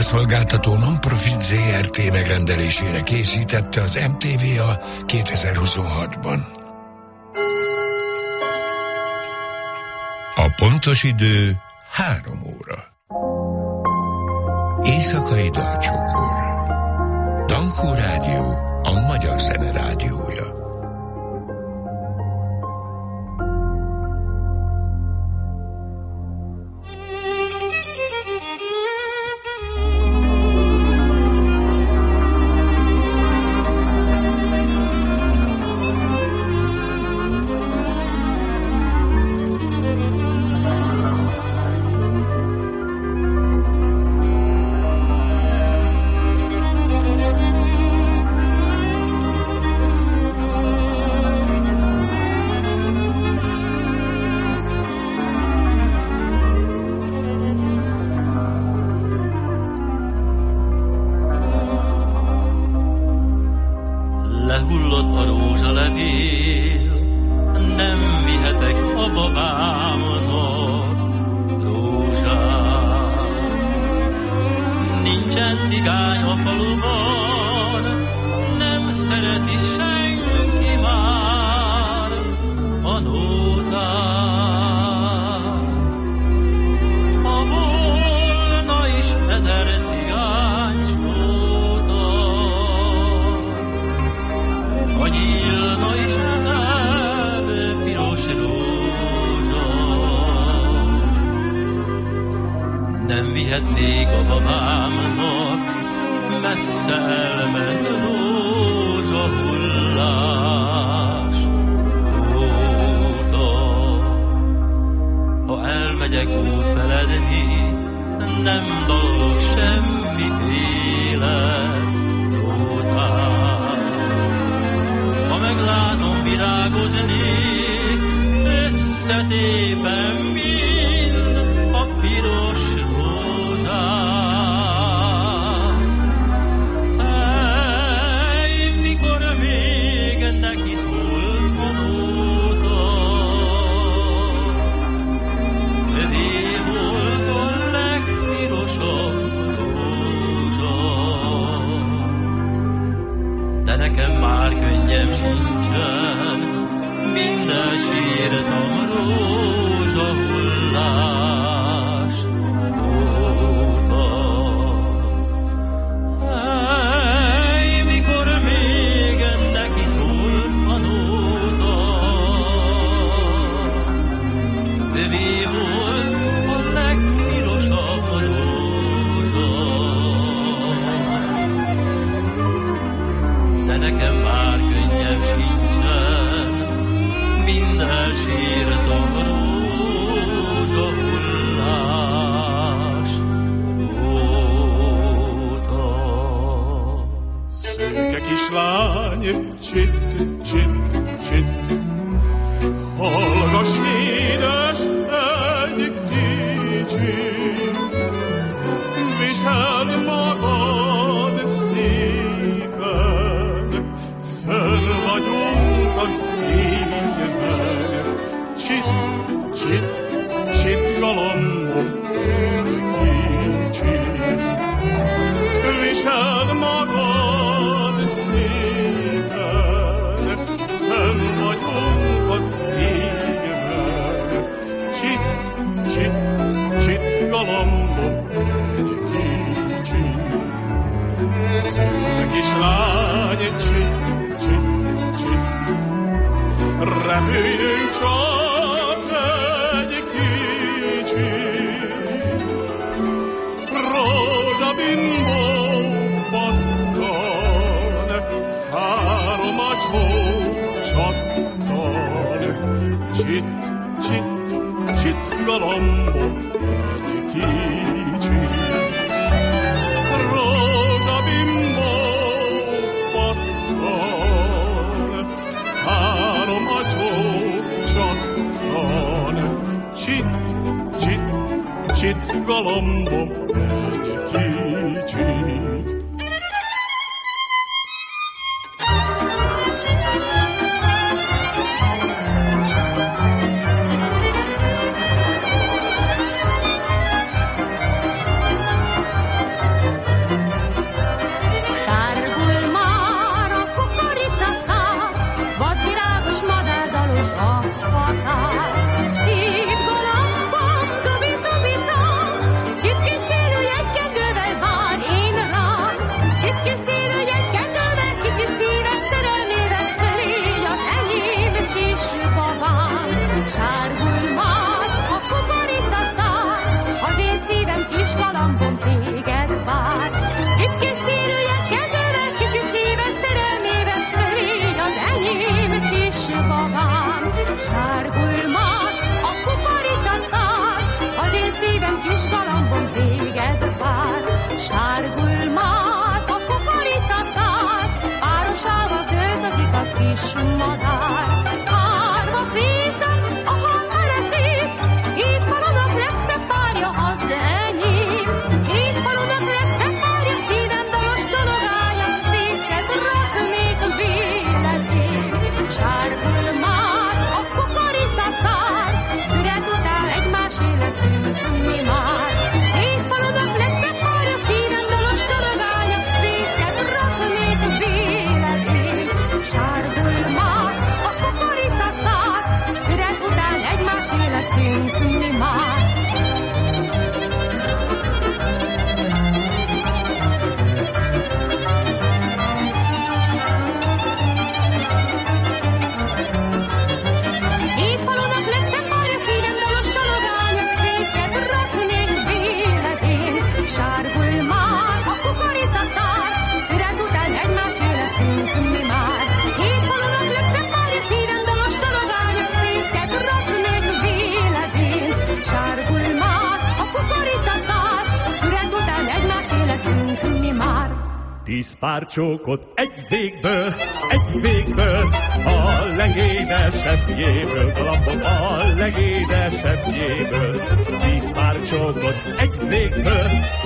Médiaszolgáltató non-profit ZRT megrendelésére készítette az MTVA 2026-ban. A pontos idő 3 óra. Éjszakai dalcsokor. Dankó Rádió, a magyar zene rádiója. Lehullott a rózsalevél, nem vihetek a babámnak rózsát. Nincsen cigány a faluban, nem szereti senki már a nótát. Ha volna is 1000 cigány nóta, ha nyílna is 1000 piros rózsa, nem vihetnék a babámnak messze elment rózsahullás óta. Ha elmegyek út feledni, nem dalolok semmiféle nótát. Ha meglátom virágozni, összetépem mind a piros rózsát. Hey, mikor még neki szól a nóta, övé volt a legpirosabb rózsa. De nekem már könnyem sincsen, mind elsírtam rózsahullás óta. Hey, mikor még neki szól a nóta, övé volt a legpirosabb rózsa. De nekem már könnyem sincsen, mind elsírtam rózsahullás óta. Szőke kislány, csitt, csitt, csitt, hallgass édes egy kicsit, viseld magad szépen, fönn vagyunk az égben. Csitt, csitt, csitt galambom egy kicsit, viseld magad szépen, fönn vagyunk az égben. Csitt, csitt, csitt galambom egy kicsit. Szőke kislány, csitt, csitt, csitt, repüljünk csak egy kicsit. Rózsabimbó pattan, 3 a csók csattan. Csitt, csitt, csitt galambom egy kicsit. Rózsabimbó pattan, 3 a csók csattan. Csitt, csitt, csitt galambom egy kicsit. leszünk mi már. Hét falunak legszebb párja, szíven dalos csalogánya, fészket raknék véled én. Sárgul már a kukoricaszár, szüreg után egymásé leszünk mi már. Tíz pár csókot egy végből, a legédesebbjéből, galambom a legédesebbjéből. Tíz pár csókot egy végből,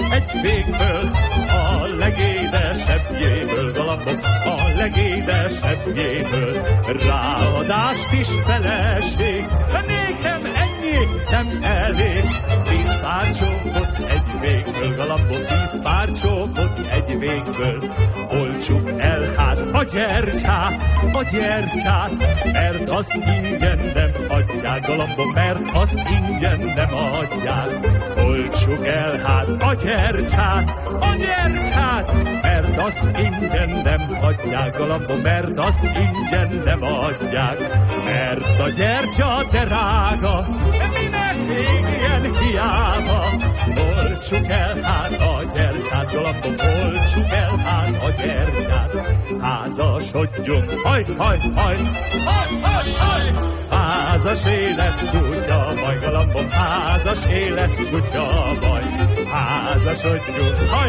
a legédesebbjéből, galambom a legédesebbjéből. Ráadást is feleség, nékem ennyi nem elég. Tíz pár csókot egy végből, galambom, tíz pár csókot egy végből. Oltsuk el hát a gyertyát, mert azt ingyen nem adják, galambom, mert azt ingyen nem adják. Oltsuk el hát a gyertyát, mert azt ingyen nem adják, galambom, mert azt ingyen nem adják. Mert a gyertya drága, minek égjen hiába. Oltsuk el hát a gyertyát, galambom, oltsuk el hát a gyertyát. Házasodjunk, haj! Házas élet, kutya baj, galambom, házas élet, kutya baj. Házasodjunk, haj!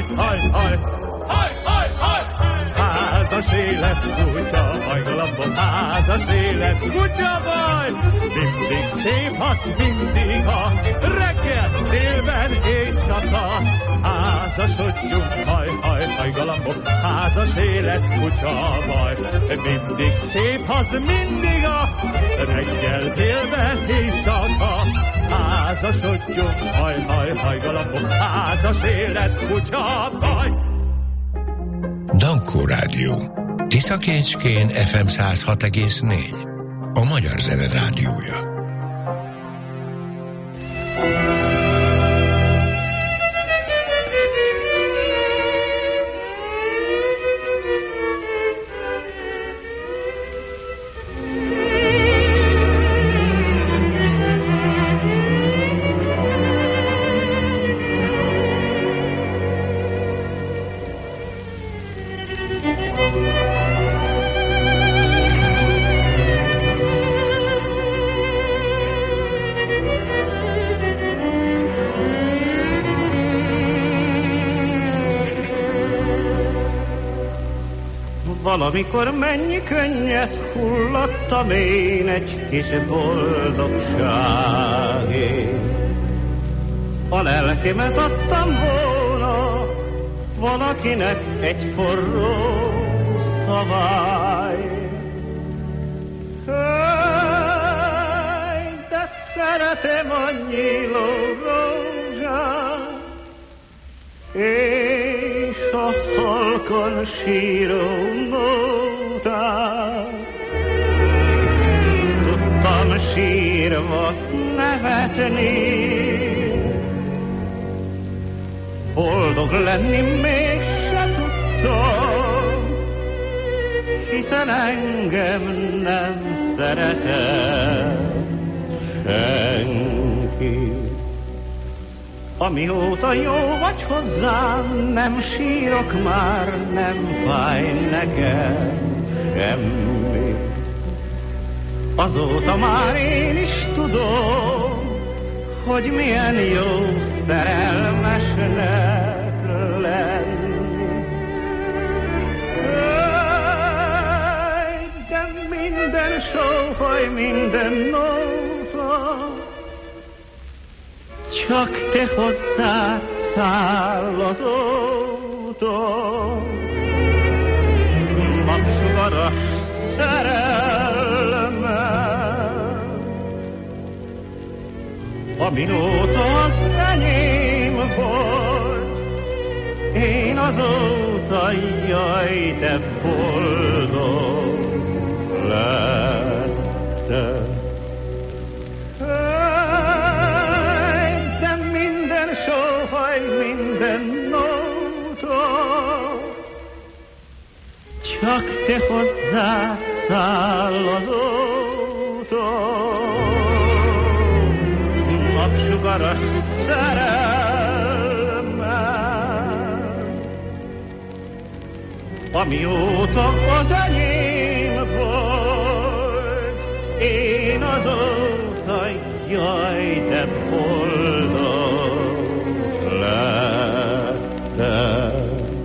Házas élet, kutya baj, galambom, házas élet, kutya baj. Mindig szép az, mindig a reggel, délben, éjszaka. Házasodjunk, haj, galambom, házas élet, kutya baj. Mindig szép az, mindig a reggel, délben, éjszaka. Házasodjunk, haj, galambom, házas élet, kutya baj. Dankó Rádió. Tiszakécskén FM 106,4. A Magyar Zene Rádiója. Valamikor mennyi könnyet hullattam én egy kis boldogságért. A lelkemet adtam volna valakinek egy forró szaváért. Hely, de szeretem a nyíló rózsát, és a halkan síró nótát. Tudtam sírva nevetni, boldog lenni mégse tudtam, hiszen engem nem szeretett senki. Amióta jó vagy hozzám, nem sírok már, nem fáj nekem semmi. Azóta már én is tudom, hogy milyen jó szerelmesnek lenni. De minden sóhaj, minden nóta, csak te hozzád száll azóta. Napsugaras szerelmem, Amióta az enyém volt, én azóta, jaj, de boldog lettem. De minden sóhaj, minden nóta, csak te hozzád száll azóta. Napsugaras szerelmem, amióta az enyém volt, én azóta, jaj, de boldog lettem.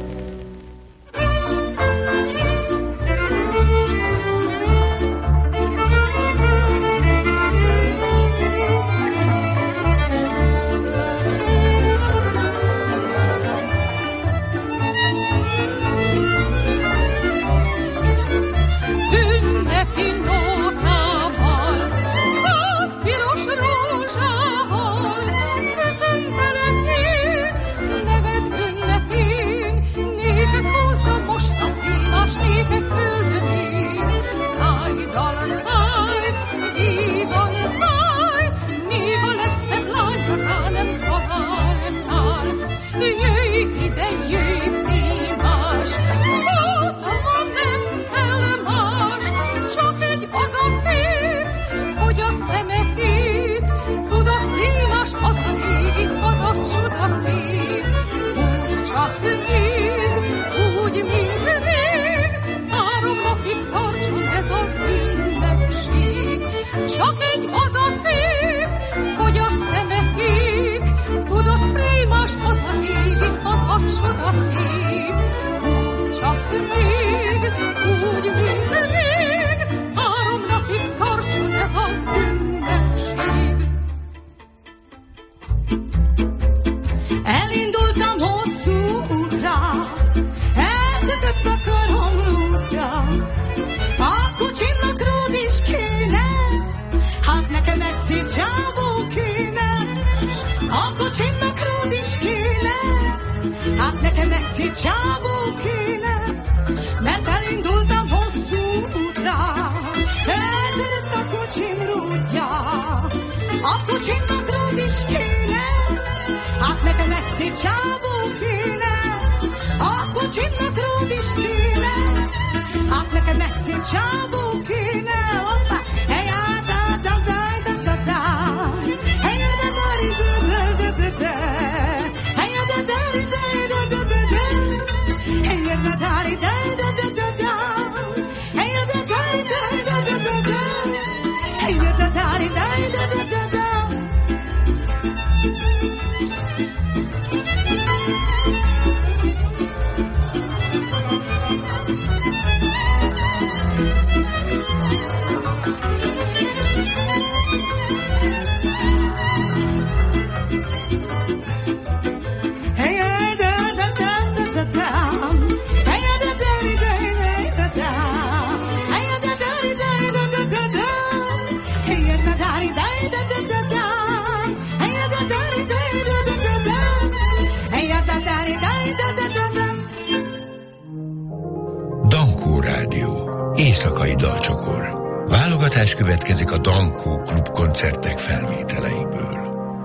Éjszakai dalcsokor. Válogatás következik a Dankó klub koncertek felvételeiből.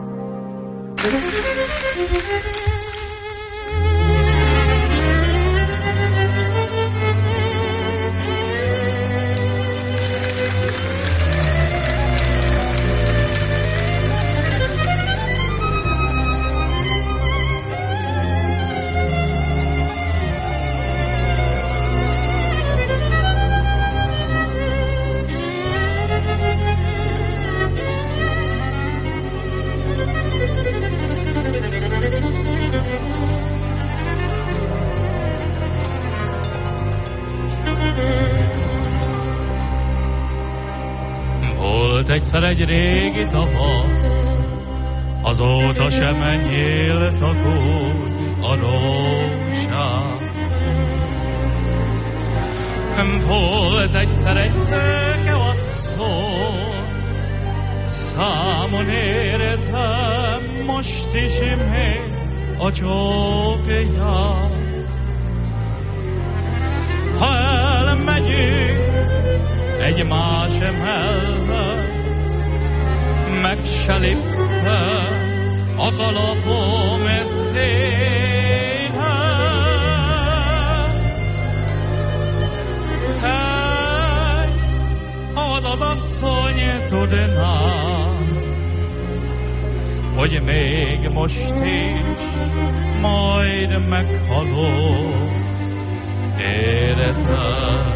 Egyszer egy régi tavasz, azóta sem menjél takódj a rózsám. Volt egyszer egy szőke asszony, Számon érezem most is még a csókját. Ha elmegyünk egymás mellett, meg se lippe a kalapom széle. Hey, az asszony tudná, hogy még most is majd meghalok, érted?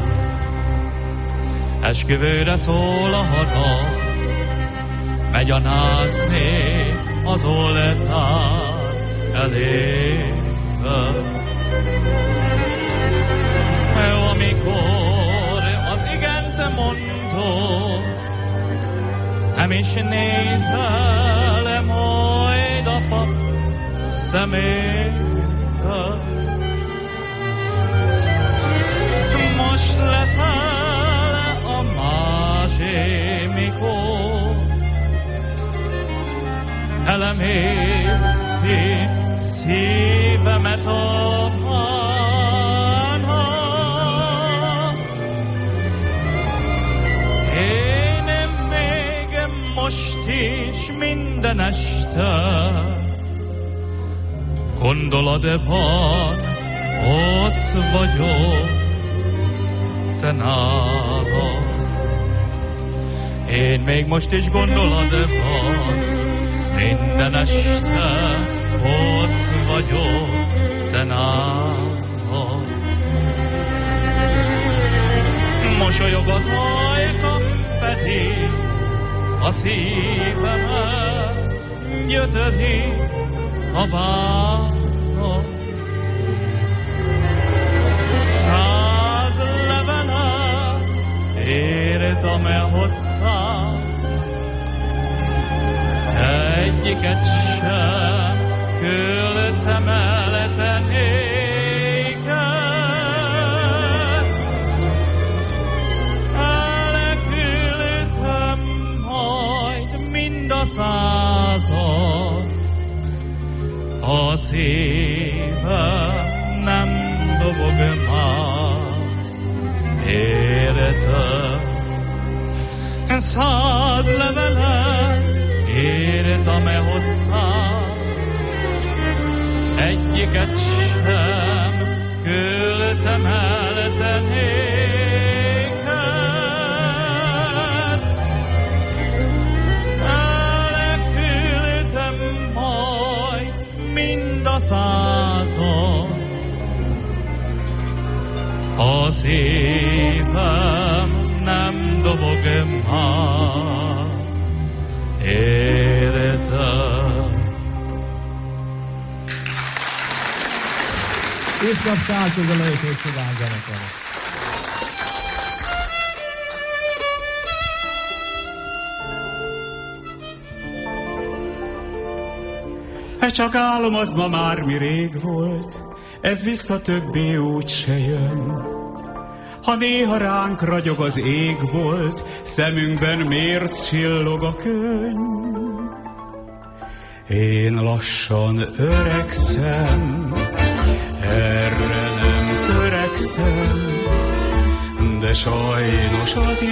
Esküvőre szól a hadat, megy a nászni az oltár elébe. Amikor az igent mondod, nem is nézel majd a pap szemébe. Most leszel a másé, mikor elemészti szívemet a bánat. Én még most is minden este gondolatban ott vagyok te nálad. Én még most is gondolatban minden este ott vagyok te nálad. Mosolyog az ajkam, pedig a szívemet gyötöri a bánat. 100 levelet írtam-e hozzá, egyiket sem küldtem el te néked. Elküldtem majd mind a 100-at, a szívem nem dobog már, érted? 100 levelet írtam-e hozzá, egyiket sem küldtem el te néked. Elküldtem majd mind a 100-at, a szívem nem dobog már, érted? És kapcsolat az a Lejtős Cigán zenekar. Csak álom az ma már mi rég volt, ez vissza többé úgy se jön. Ha néha ránk ragyog az égbolt, szemünkben miért csillog a könny? Én lassan öregszem, erre nem törekszem, de sajnos az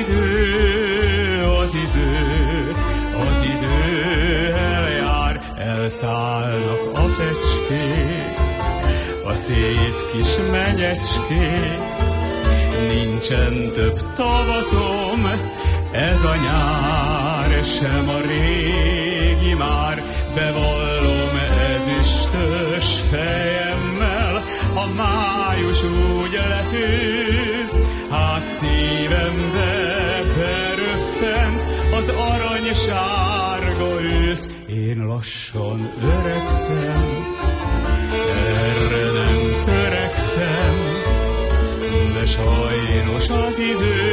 idő eljár, elszállnak a fecskék, a szép kis menyecskék. Nincsen több tavaszom, ez a nyár, sem a régi már. Bevallom ezüstös fejemmel, a május úgy lefűz, hát szívembe beröppent az aranysárga ősz. Én lassan öregszem, erre nem törekszem, de sajnos az idő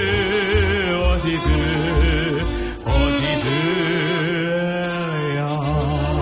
eljár.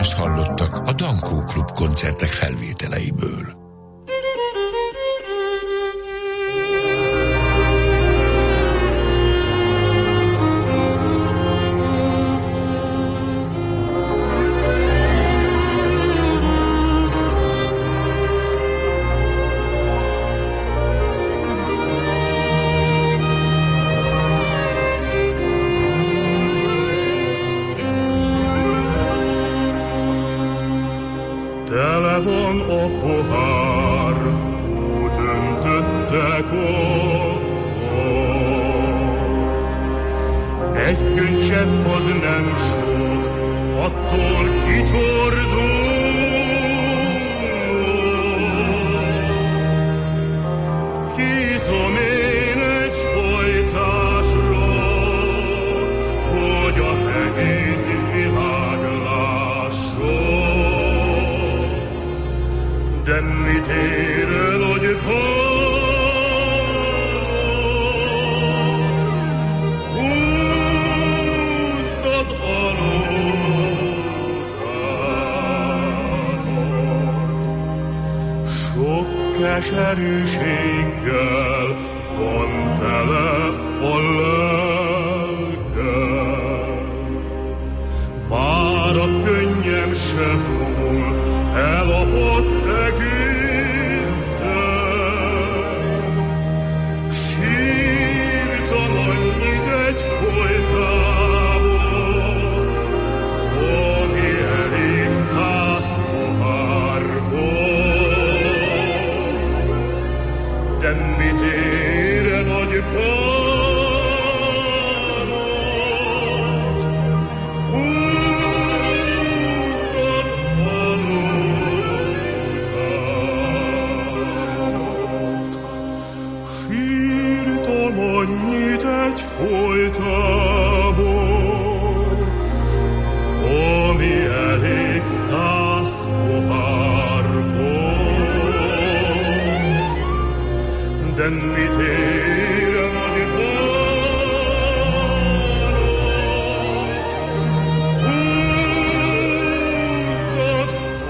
hangzást hallottak a Dankó Klub koncertek felvételeiből. Keserűséggel van tele a lelkem. Már a könnyem sehol elapott egészen. Sírtam annyit egyfolytában, ami elég 100 pohárból. De mit ér a nagy bánat? Húzzad a nótát. Sírtam annyit egyfolytában, ami elég 100 pohárból. De mit ér a nagy bánat? Húzzad a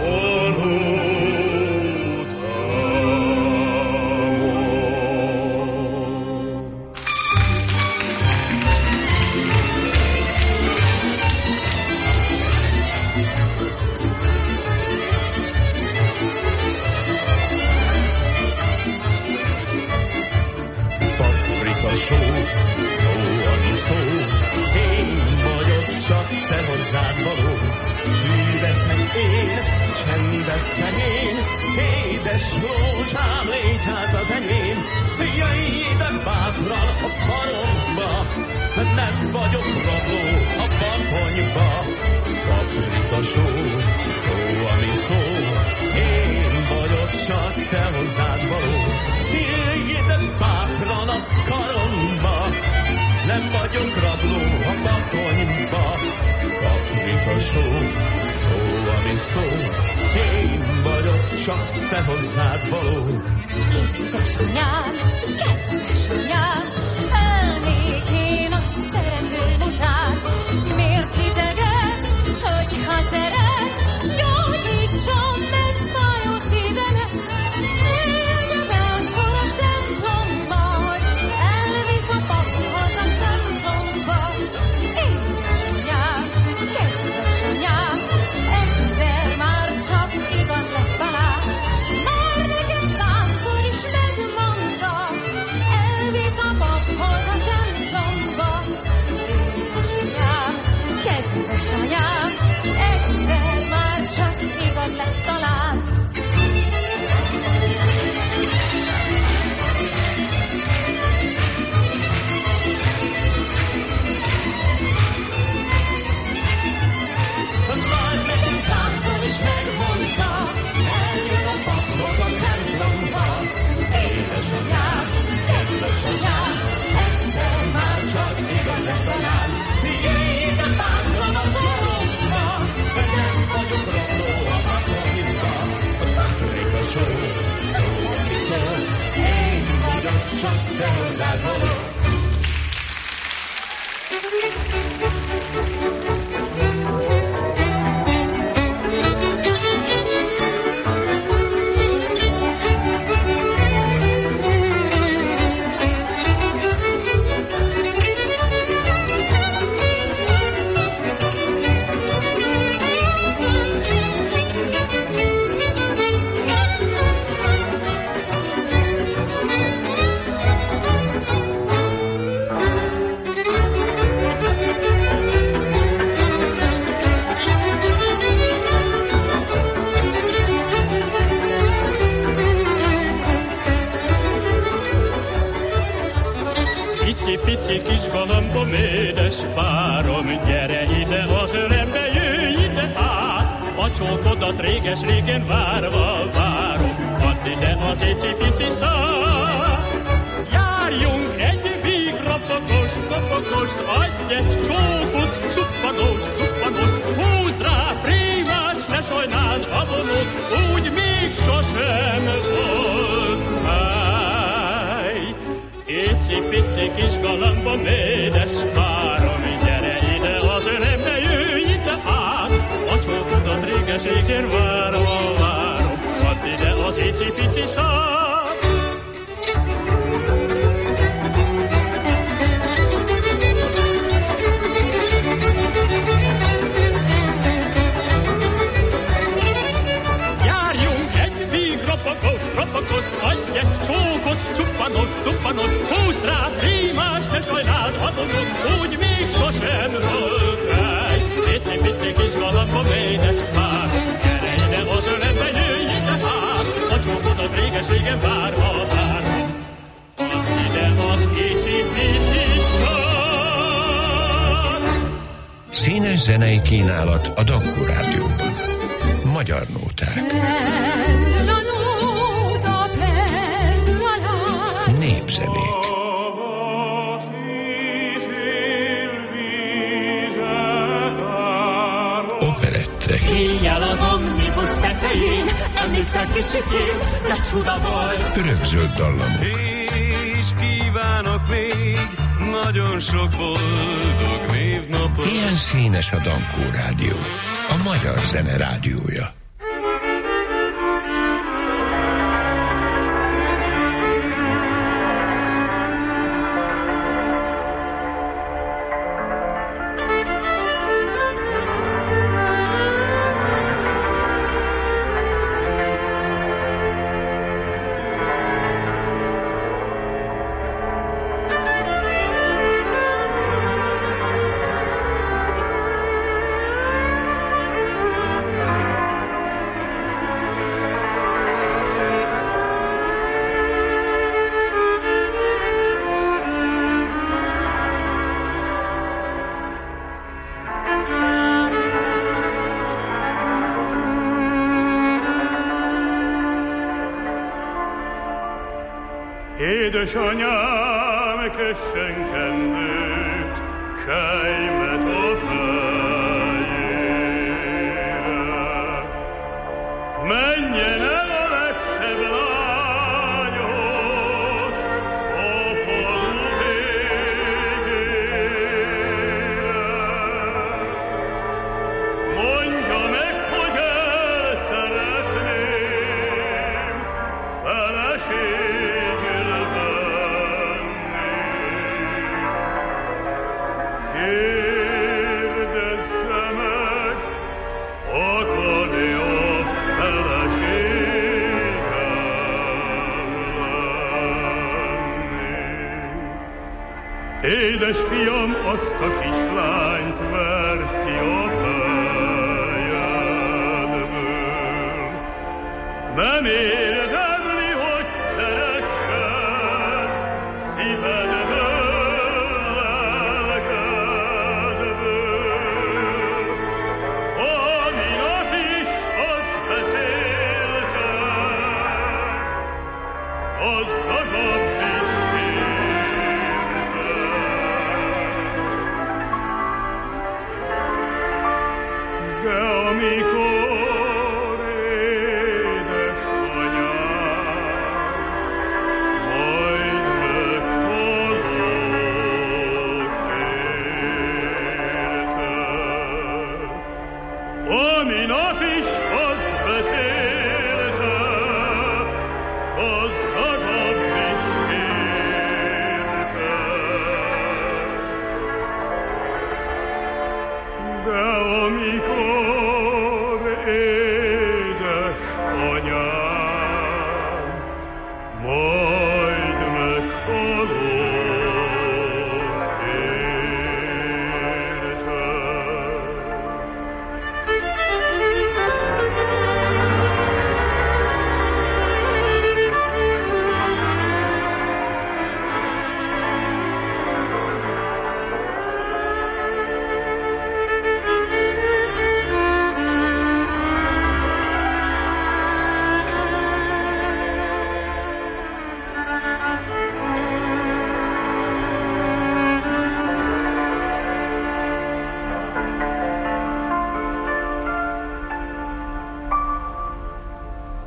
Szó, ami szó, én vagyok csak te hozzád való. Hűveszem én, csendes szegény, édes rózsám, légy hát az enyém. Jöjj ide bátran a karomba, nem vagyok rabló a bakonyba. Paprika só, szó, ami szó, én vagyok csak te hozzád való. Jöjj ide bátran a karomba, nem vagyok rabló a bakonyba. Paprika só, szó, ami szó, én vagyok csak te hozzád való. Édesanyám, kedves anyám, elnék én a szeretőm után. Miért hiteget, hogyha szeret, gyógyítson meg fájó szívemet. Jöjjön felszól a templomba, elvisz a paphoz a templomba. Édesanyám, kedves anyám, egyszer már csak igaz lesz talán. Már nekem 100-szor is megmondta, elvisz a paphoz a templomba. Édesanyám, kedves anyám, egyszer már csak igaz lesz talán. Már nekem 100-szor is megmondta, eljön a paphoz a templomba. Édesanyám, kedves anyám, egyszer már csak igaz lesz talán. Jöjj ide bátran a koromba, nem csókodat réges-régen várva várom. Add ide az icipici szár. Járjunk egy vígrapagost, adj egy csókot, cuppanost, húzd rá, prímás, ne sajnáld a vonót, úgy még sosem volt. Icipici kis galambom, édes párom, gyere ide az ölembe, jöjj ide át, a csókodat réges-régen várva várom, add ide az icipici szár. Rapagost, adj egy csókot, cuppanos, húzd rá, prímás, ne sajnáld a vonót, úgy még sosem volt ráj. Pici kis galambom, édes pár, gyere ide az ölembe, jöjj ide át, a csókodat réges-régen várva várom. Add ide az icipici sor. Színes zenei kínálat a Dankó Rádióban. Magyar nóták. Népzenék. Operettek. Éjjel az omnibus tetején, emlékszel kicsikén, de csuda volt. Örökzöld dallamok. És kívánok még nagyon sok boldog névnapot. Ilyen színes a Dankó Rádió, a magyar zene rádiója. Édesanyám, kössen kendőt, sejmet a fejére. Menjen el a legszebb lányhoz, a falu végére. Mondja meg, hogy el szeretném, feleségül venni. Kérdezze meg, akar-e a feleségem lenni. Édes fiam, azt a kislányt verti a fejedből. Nem érdemli, hogy szeressed szívedből, lelkedből. A minap is azt beszélte, gazdagabb is érte. De amikor édesanyám majd meghalott érte, ami nap is azt beszélte, gazdagabb is érte. De amikor édesanyám majd meghalott érte.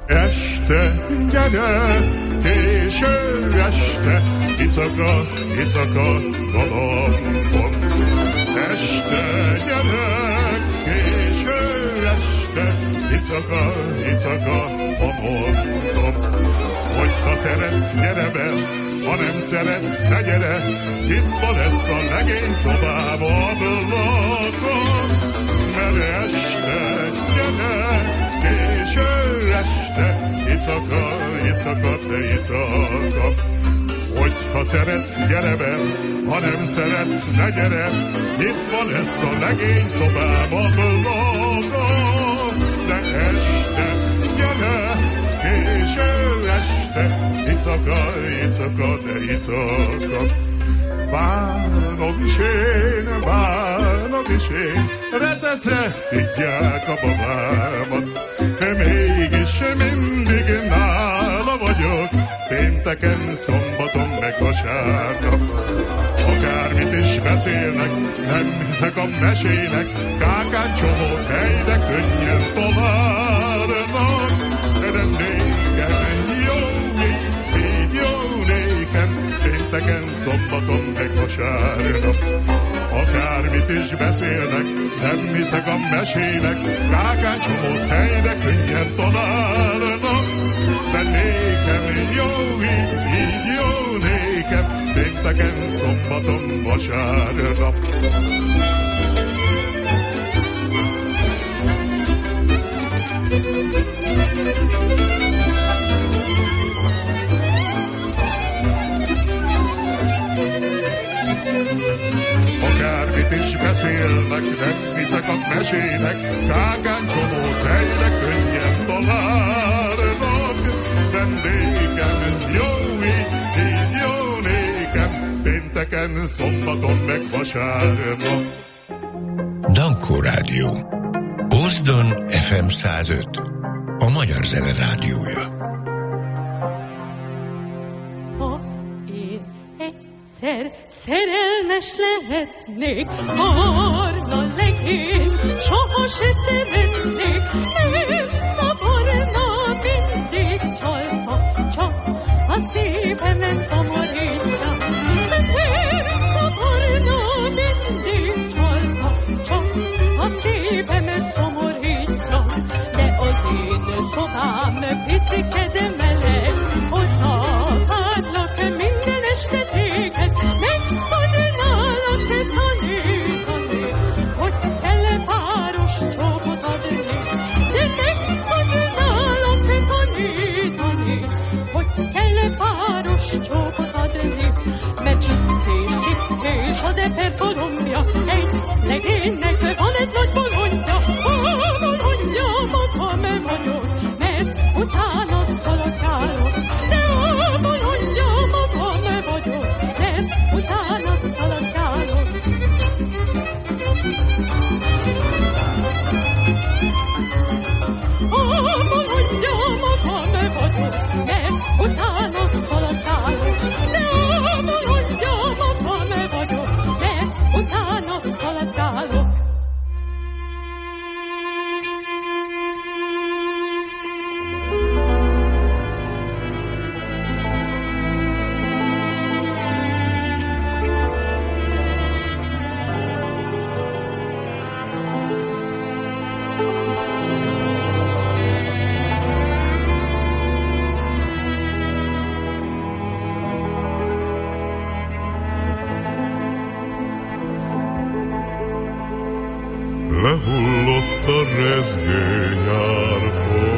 Este, gyere, késő este, icaka, galambom. Este, gyere, késő este, icaka, mondom. Hogyha szeretsz, gyere be, ha nem szeretsz, ne gyere, itt ma lesz a legény szobába a blokon. Mert este, gyere, késő este, icaka, te icaka. Hogyha szeretsz, gyere be, ha nem szeretsz, ne gyere, itt ma lesz a legény szobába a blokon. De este, gyere, késő este, icaka, te icaka. Bánom is én, recece szidják a babámat. Mégis mindig nála vagyok, pénteken, szombaton, meg vasárnap. Akármit is beszélnek, nem hiszek a mesének, kákán csomót helyre könnyen találnak. De nékem így jó nékem, pénteken, szombaton, meg vasárnap. Akármit is beszélnek, nem hiszek a mesének, kákán csomót helyre könnyen találnak. De nékem jó, így jó nékem, pénteken, szombaton, vasárnap. Akármit is beszélnek, nem hiszek a mesének, kákán csomót helyre könnyen találnak. De nékem jó, így jó nékem, pénteken, szombaton, meg vasárnap. Dankó Rádió. Ózdon FM 105. A Magyar Zene Rádiója. Ha én egyszer szerelmes lehetnék, arra legény soha se szeretnék. Nem taparna mindig csalva, csak a szívem szomorítja. Nem taparna mindig csalva, csak a szívem szomorítja. De az én szobám picike, de meleg, oda várlak minden este téged. Meg tudnálak tanítani, hogy kell páros csókot adni. De meg tudnálak tanítani, hogy kell páros csókot adni. Mert csipkés az perforomja, egy legénynek van egy nagy bolondja. A bolondja magam vagyok, mert utána szaladgálok. De a bolondja magam vagyok, mert utána szaladgálok. A bolondja magam vagyok, mert utána szaladgálok. De a bolondja magam vagyok, mert utána szaladgálok. Lehullott a rezgő nyárfa,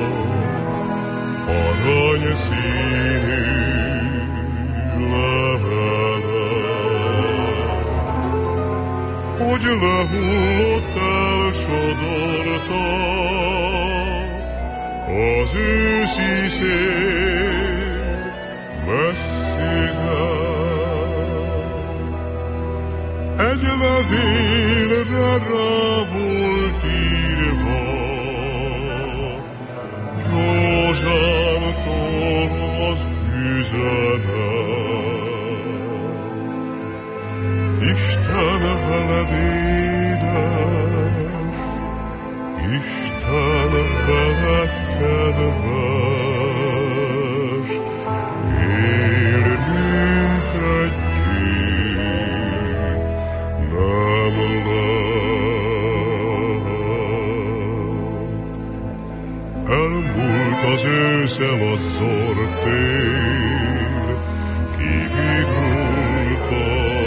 aranyszínű levele. Hogy lehullott, elsodorta az őszi szél messzire. Egy levélre rá volt írva, rózsámtól az üzenet. Isten veled édes, Isten veled kedves. őszel a zortér, kivirult a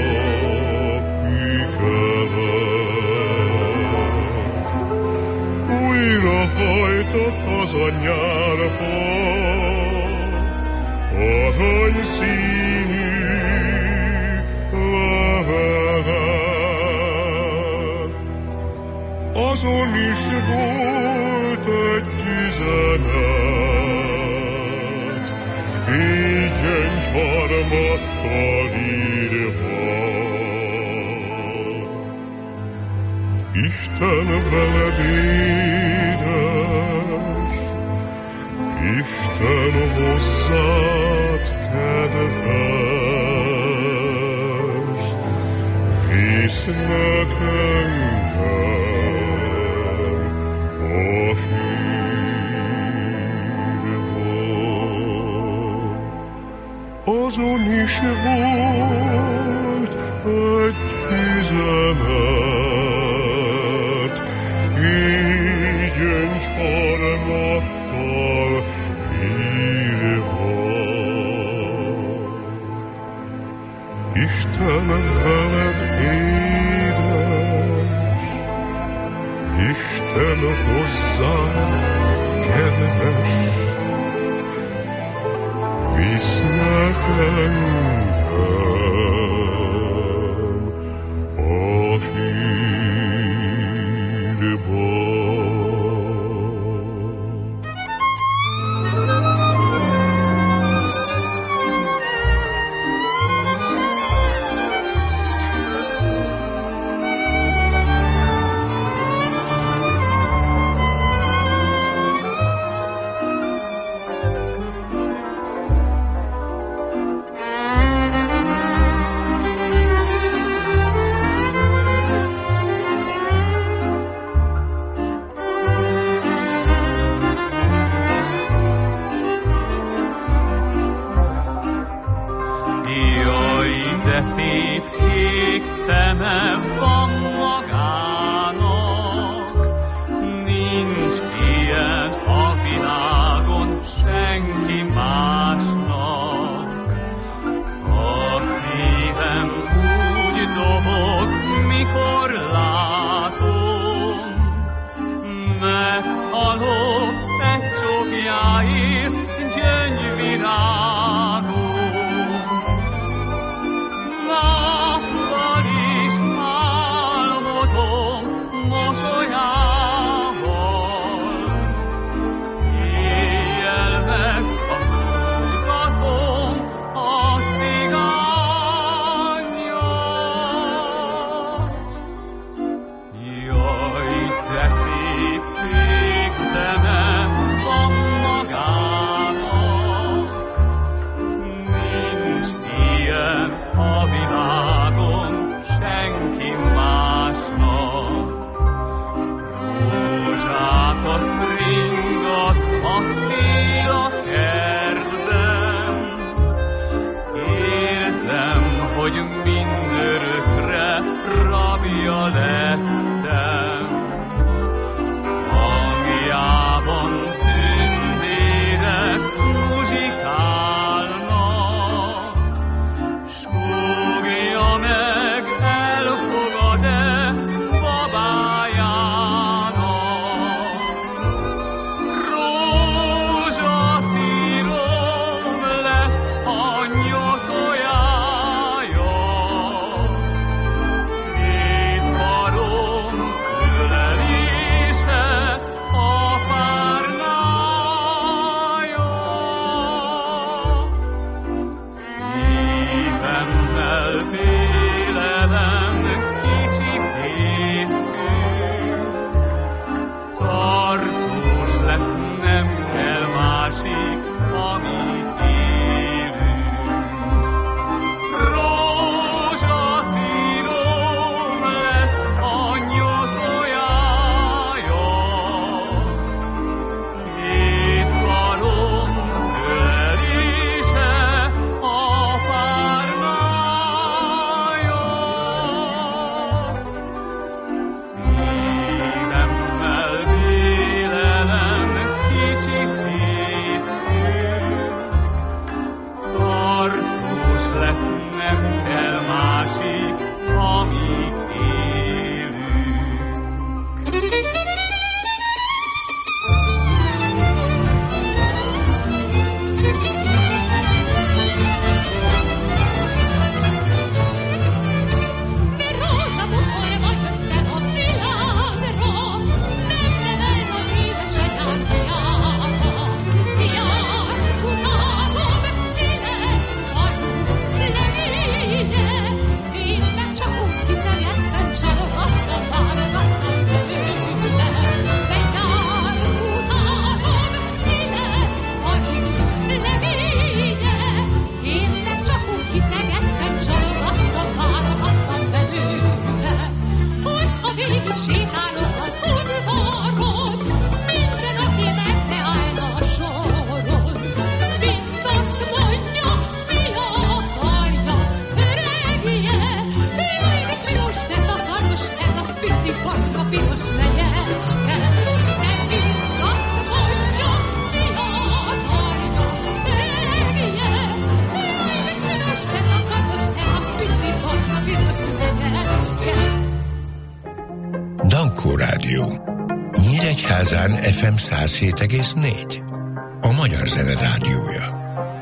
pikelet. Újra hajtott az a nyárfa, aranyszínű levelet. Azon is volt egy üzenet, így gyöngyharmattal írva. Isten veled édes, Isten hozzád kedves, visznek engem a sírba. Azon is volt egy üzenet, így gyöngyharmattal írva. Isten veled édes, Isten hozzád kedves, visznek engem a sírba. Prédium. Nyíregyházán FM 107,4. A Magyar Zene Rádiója.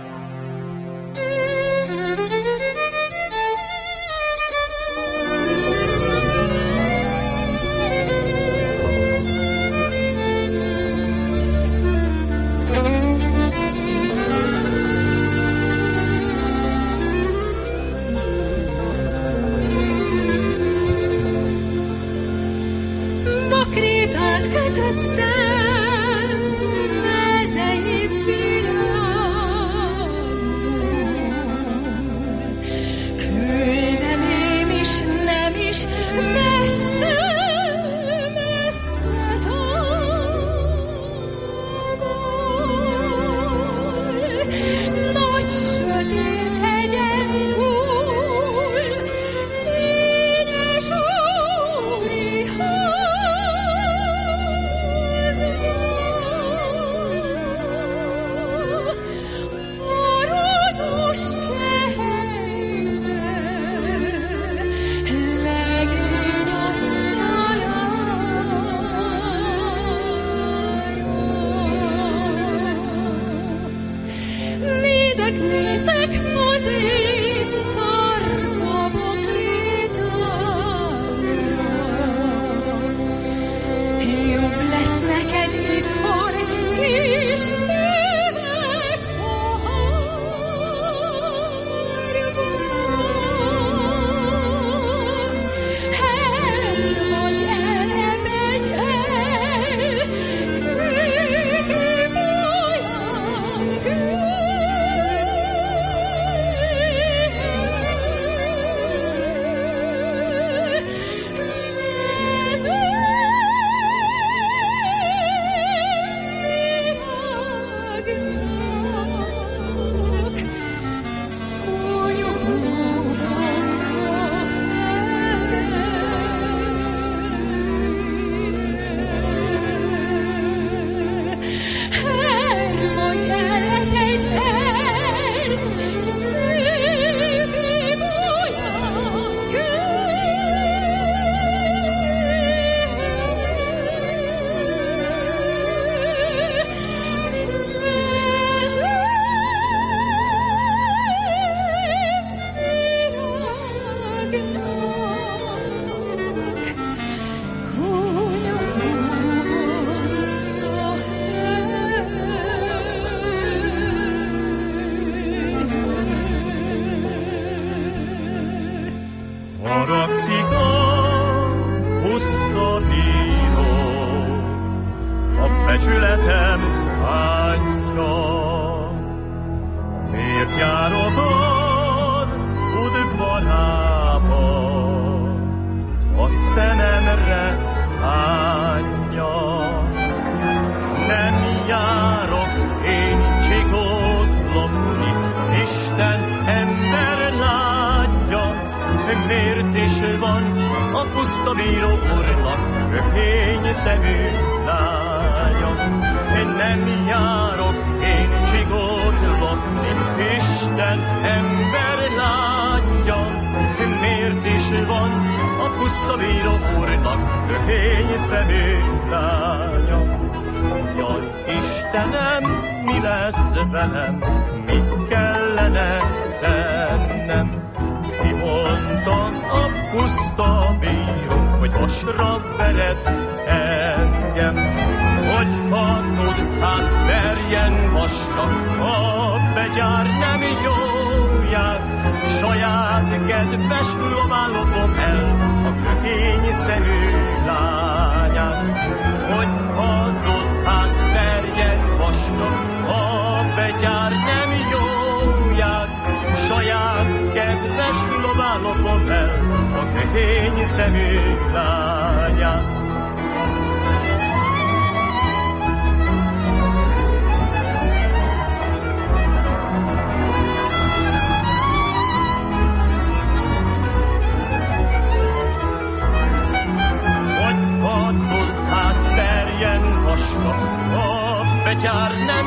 Betyár nem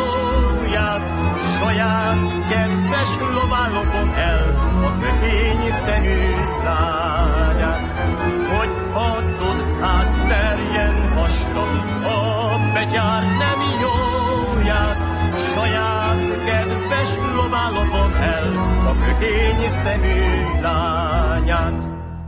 jóját, saját kedves lován lopom el a kökény szemű lányát, hogy hatod átterjen kökény szemű lányát.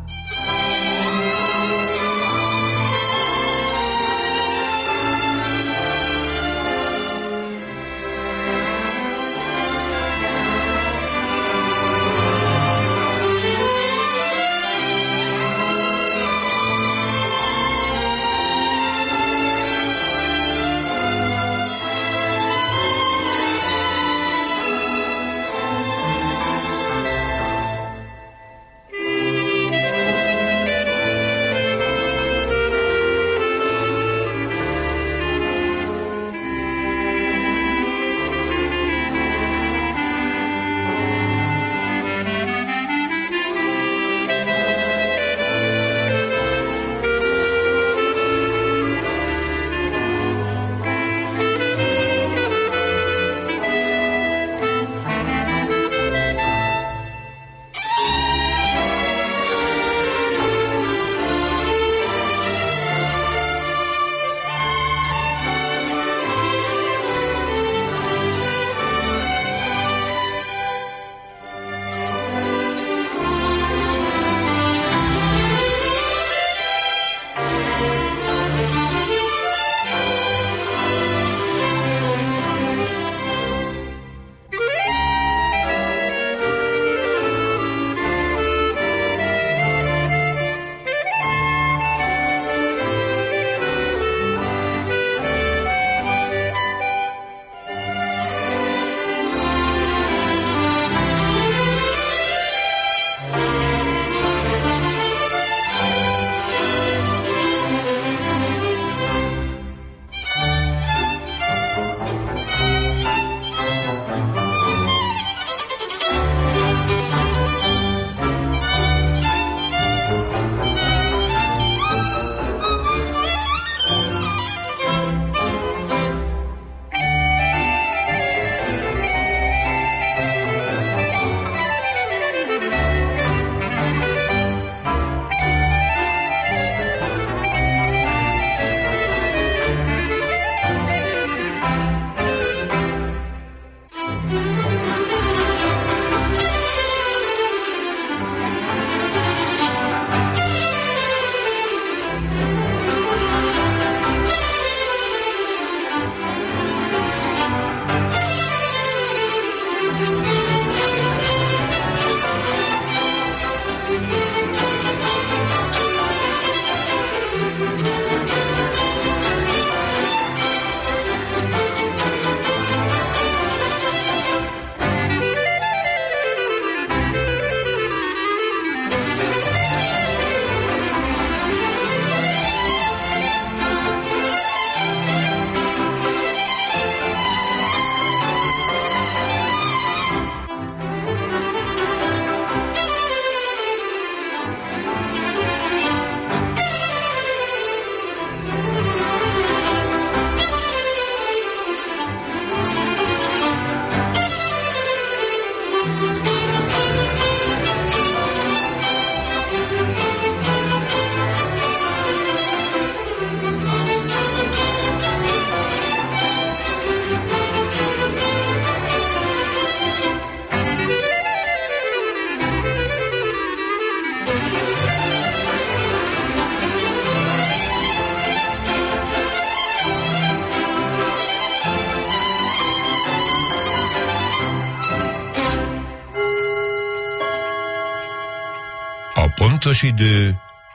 Pontos idő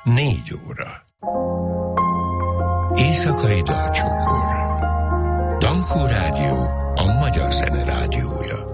4 óra. Éjszakai dalcsokor. Dankó Rádió, a magyar zene rádiója.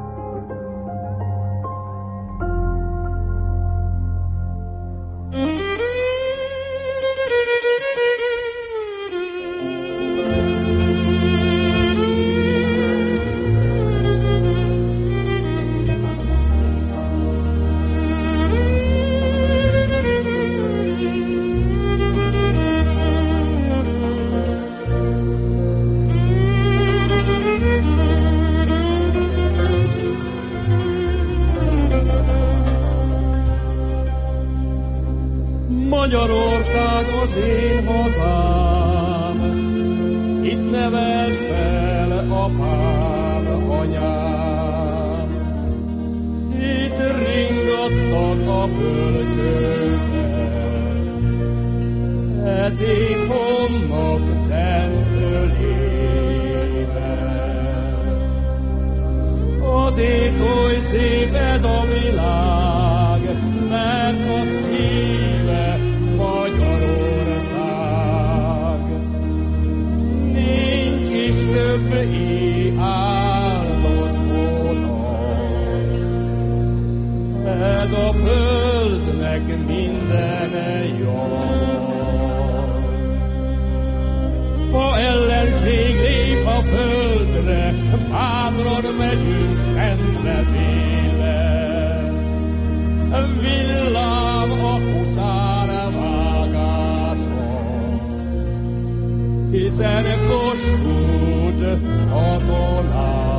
Magyarország az én hazám, itt nevelt fel apám, anyám. Itt a bölcsőbe. Ez ékonnak szentőlébe. Azért oly szép ez a világ, mert a szíve Magyarország. Nincs is több áldott vonal. Ez a földnek minden java. Ha ellenség lép a földre, Pádron megyünk szembe véle. Villám a huszár vágása, hiszen Kossuth katonája.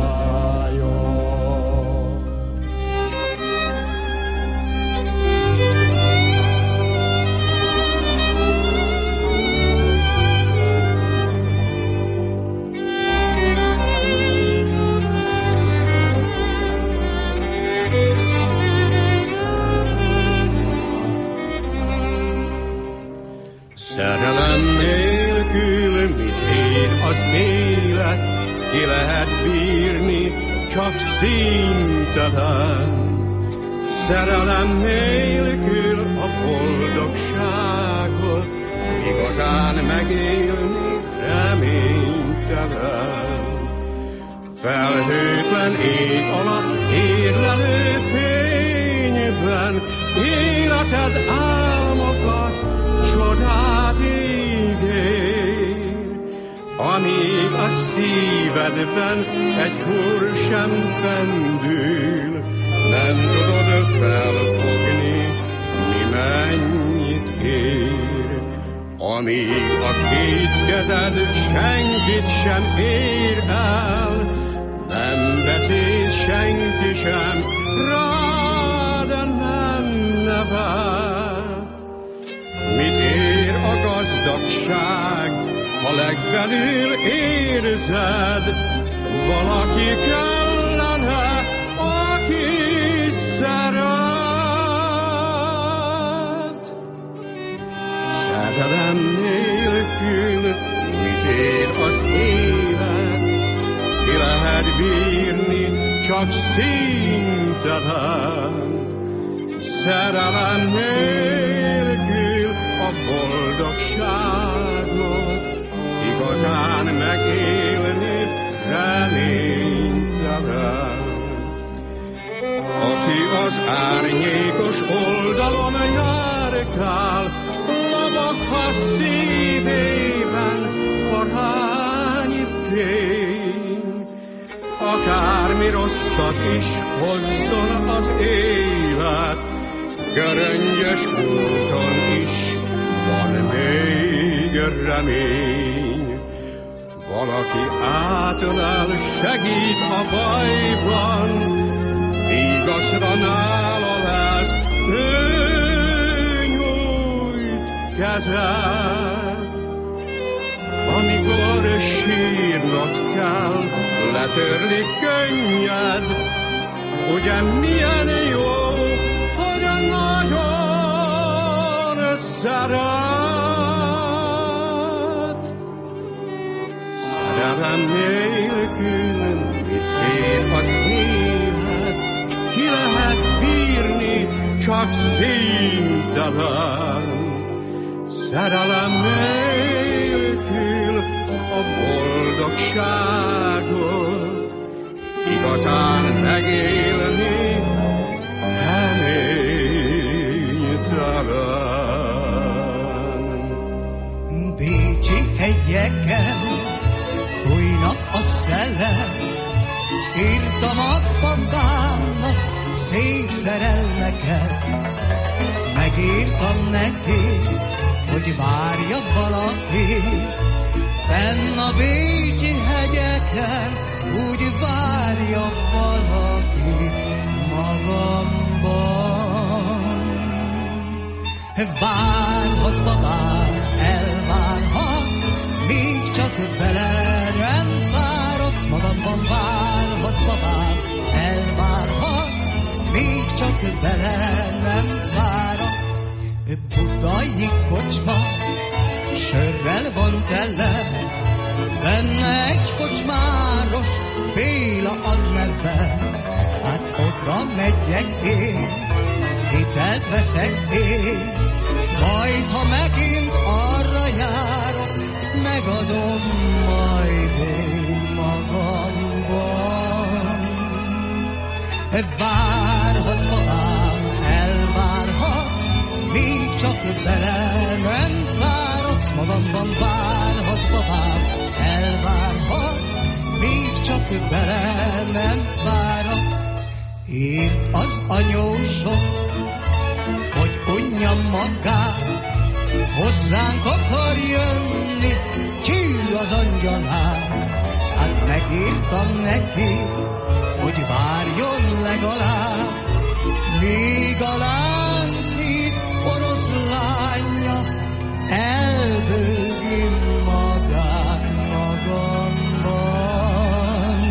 Szerelem nélkül mit ér az élet, ki lehet bírni, csak színtelen. Szerelem nélkül a boldogságot igazán megélni reménytelen. Felhőtlen ég alatt érlelő fényben életed álmokat csodát ígér, amíg a szívedben egy húr sem pendül, nem tudod felfogni, mi mennyit ér. Amíg a két kezed senkit sem ér el, nem beszél senki sem rád, nem nevet. Mit ér a gazdagság, ha legbelül érzed, valaki kellene, aki szeret. Szerelem nélkül mit ér az élet, ki lehet bírni, csak színtelen. Szerelem nélkül a boldogságot igazán megélni reménytelen. Aki az árnyékos oldalon járkál, loboghat szívében parányi fény. Akármi rosszat is hozzon az élet, göröngyös úton is van még remény. Valaki átölel, segít a bajban, igazra nála lesz, ő nyújt kezet. Amikor sírnod kell, letörli könnyed, ugye milyen jó, hogy nagyon szeret. Szerelem nélkül mit ér az élet, ki lehet bírni, csak színtelen. Szerelem nélkül a boldogságot igazán megélni reménytelen. Bécsi hegyeken fújnak a szelek, írtam a babámnak szép szerelmeket, megírtam neki, hogy várja valaki, fenn a bécsi hegyeken, úgy várja valaki magamban. Várhatsz, babám, elvárhatsz, még csak bele nem fáradsz, magamban várhatsz, babám, elvárhatsz, még csak bele nem egyik kocsma, sörrel van tele, benne egy kocsmáros, Béla a neve. Hát oda megyek én, hitelt veszek én, majd ha megint arra járok, megadom majd én magamban. Várhatsz, babám, elvárhatsz, míg csak bele nem fáradsz magamban. Várhatsz, babám, elvárhatsz, míg csak bele nem fáradsz. Írt az anyósom, hogy unjam magát, hozzánk akar jönni, Csű az angyalát. Hát megírtam neki, hogy várjon legalább, míg a láncid oroszlánja elbőgi magát magamban.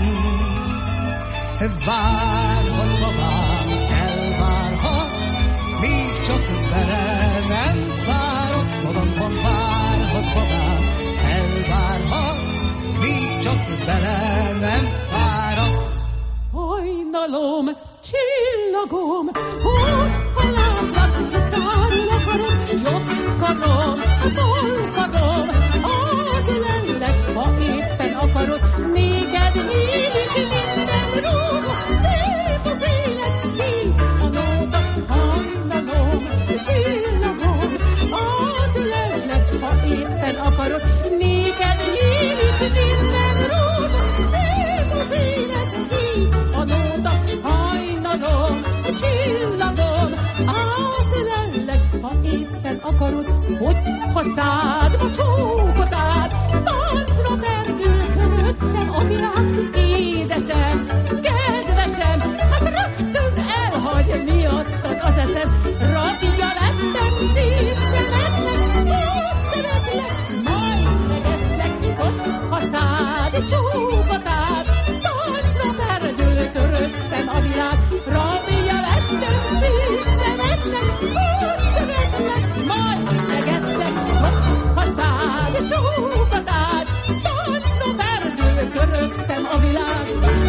Várhatsz, babám, elvárhatsz, míg csak bele nem fáradsz magamban. Várhatsz, babám, elvárhatsz, míg csak bele nem fáradsz. Hajnalom, csillagom, ha látlak, tárul akarom, jobb karom, bal karom, átölellek, ha éppen akarod, néked nyílik minden rózsa, szép az élet, így a nóta. Hajnalom, csillagom, átölellek, ha éppen akarod, néked nyílik minden rózsa, szép az élet, így a nóta. Hajnalom, csillagom, átölellek, ha éppen akarod, hogy ha szádba csókot át, táncra perdül köröttem a világ. Édesem, kedvesem, hát rögtön elhagy miattad az eszem. Rabja lettem, szép szeretlek, úgy szeretlek, majd megeszlek, hogy ha szád csókot át, táncra perdül köröttem a világ. Rabja lettem, szép szeretlek, úgy szeretlek, majd megeszlek, hogy ha szád csókot át, táncra perdül köröttem a világ.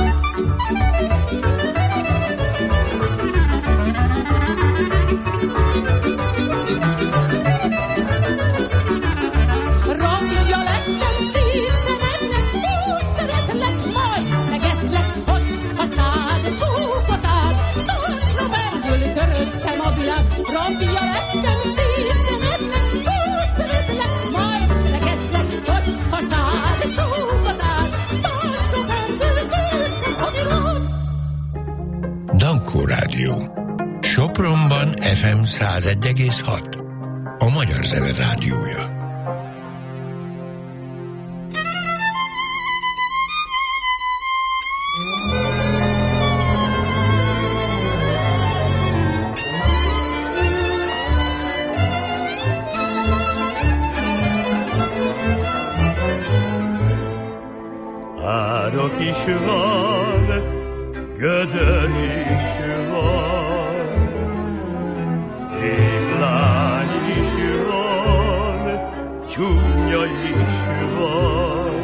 Rabja lettem, szép szeretlek, úgy szeretlek, majd megeszlek, hogy ha szád csókot át, táncra perdül köröttem a világ. Rabja lettem, szép szeretlek, úgy szeretlek, majd megeszlek, hogy ha szád csókot át, táncra perdül köröttem a világ. Dankó Rádió. Sopronban FM 101,6. A Magyar Zene Rádiója. Árok is van, gödör is van, szép lány is van, csúnya is van.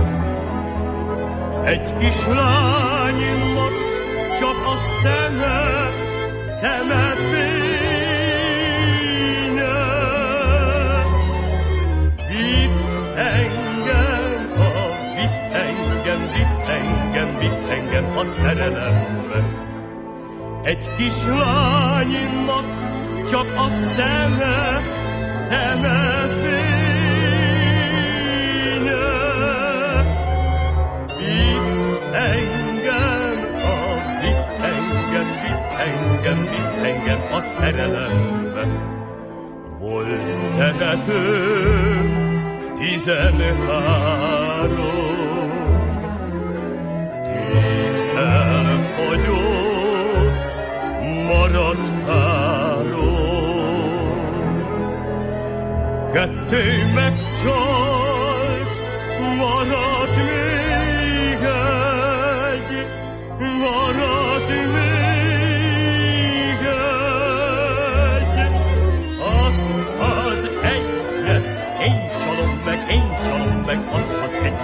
Egy kis lánynak csak a szeme fénye, vitt engem a szerelembe. Egy kis lánynak csak a szeme fénye, vitt engem a szerelembe. Volt szeretőm 13, 10 elhagyott, maradt 3. 2 megcsalt, maradt még 1, maradt még 1. Az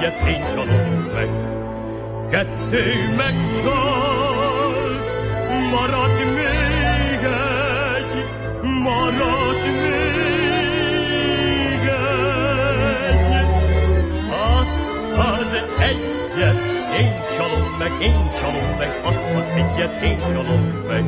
egyet én csalom meg. Kettő megcsalt, maradt még egy, maradt még egy. Azt az egyet én csalom meg, azt az egyet én csalom meg.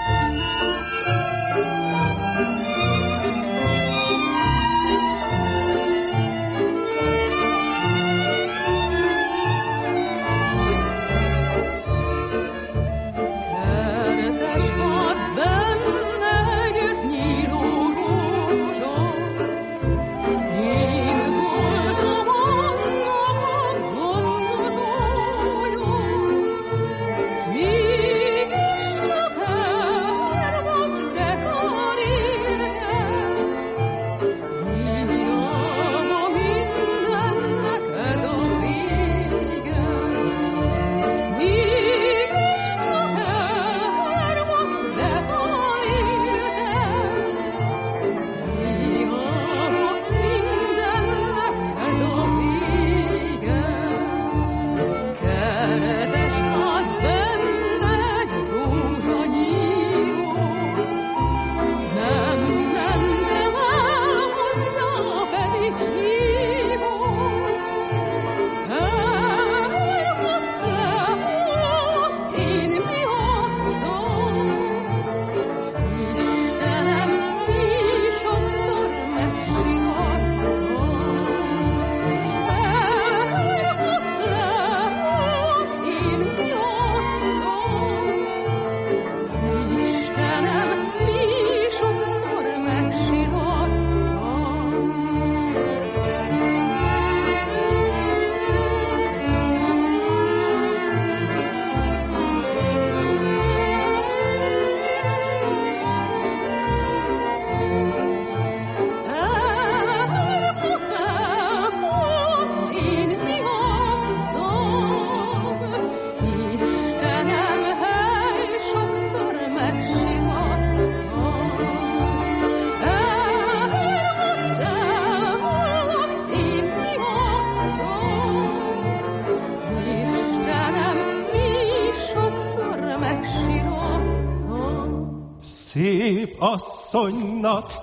Szép asszonynak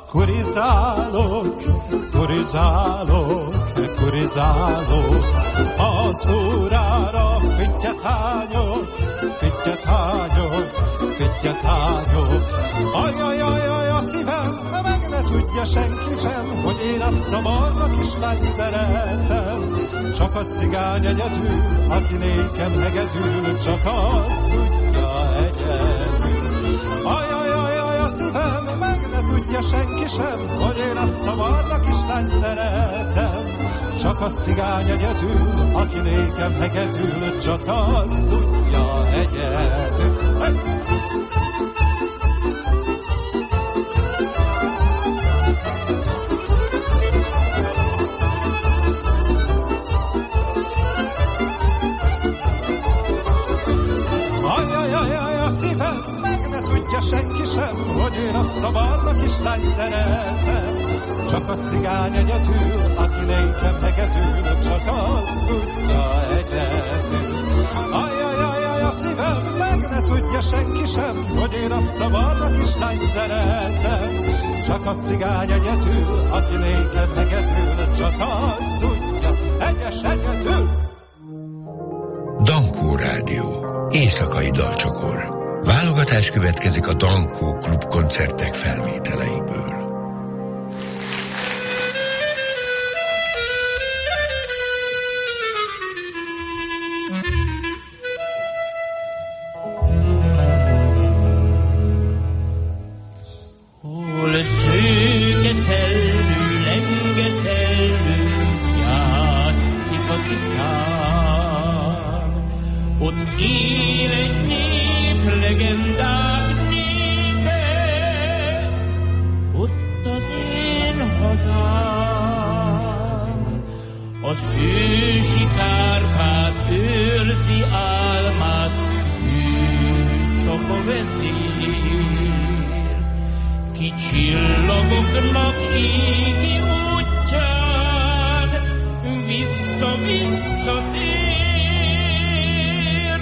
kurizálok, kurizálok, kurizálok, az órára fittyet hányok, fittyet hányok, fittyet hányok. Ajajajaj, a szívem, meg ne tudja senki sem, hogy én azt a barna kislányt szeretem. Csak a cigány egyedül, aki nékem hegedül, csak azt tudja egyedül. Ajajajaj, a szívem, meg ne tudja senki sem, hogy én azt a barna kislányt szeretem. Csak a cigány egyedül, aki nékem hegedül, csak azt tudja egyedül. Ajajajaj, a szívem, meg ne tudja senki sem, hogy én azt a barna kislányt szeretem. Csak a cigány egyedül, aki nékem hegedül, csak azt tudja egyedül. Ajajajaj, a szívem, meg ne tudja senki sem, hogy én azt a barna kislányt szeretem. Csak a cigány egyedül, aki nékem hegedül, csak azt tudja egyedül. Dankó Rádió. Éjszakai dalcsokor. Válogatás következik a Dankó Klub koncertek felvételeiből. Hol szőke szellő, lenge szellő, játszik a kis szám. Ott él egy nép, legendák népe, ott az én hazám. Az ősi Kárpát őrzi álmát, ő csak a vezér. Ki csillagoknak égi útján vissza visszatér.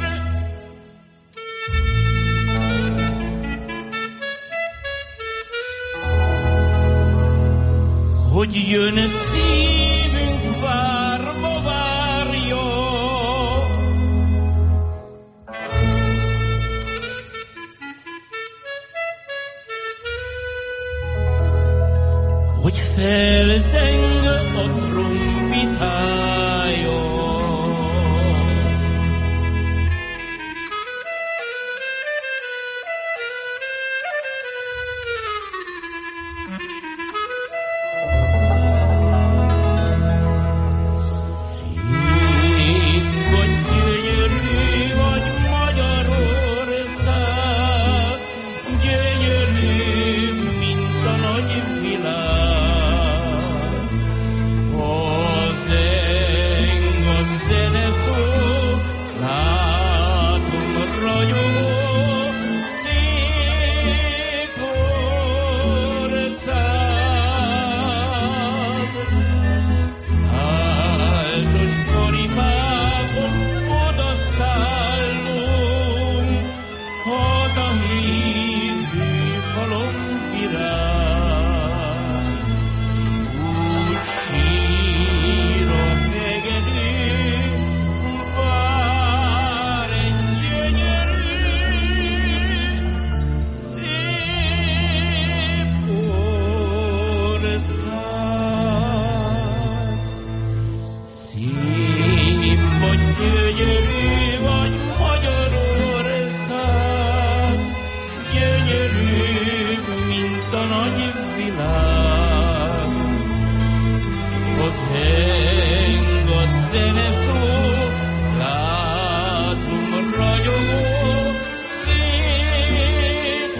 Hogy jön szívünk várva várja, hogy felzeng a trombitája. Szép vagy gyönyörű vagy Magyarország, gyönyörű, mint a nagy világ. Az zeng, a zene szól, látom ragyogó, szép ország. Áltos koripákon odaszállunk, haza hívő falomvirág. Úgy sír a hegedű, vár egy gyönyörű, szép ország. Szép vagy gyönyörű vagy Magyarország, gyönyörű, mint a nagy világ. Az heng, a zene szól, látom ragyogó, szép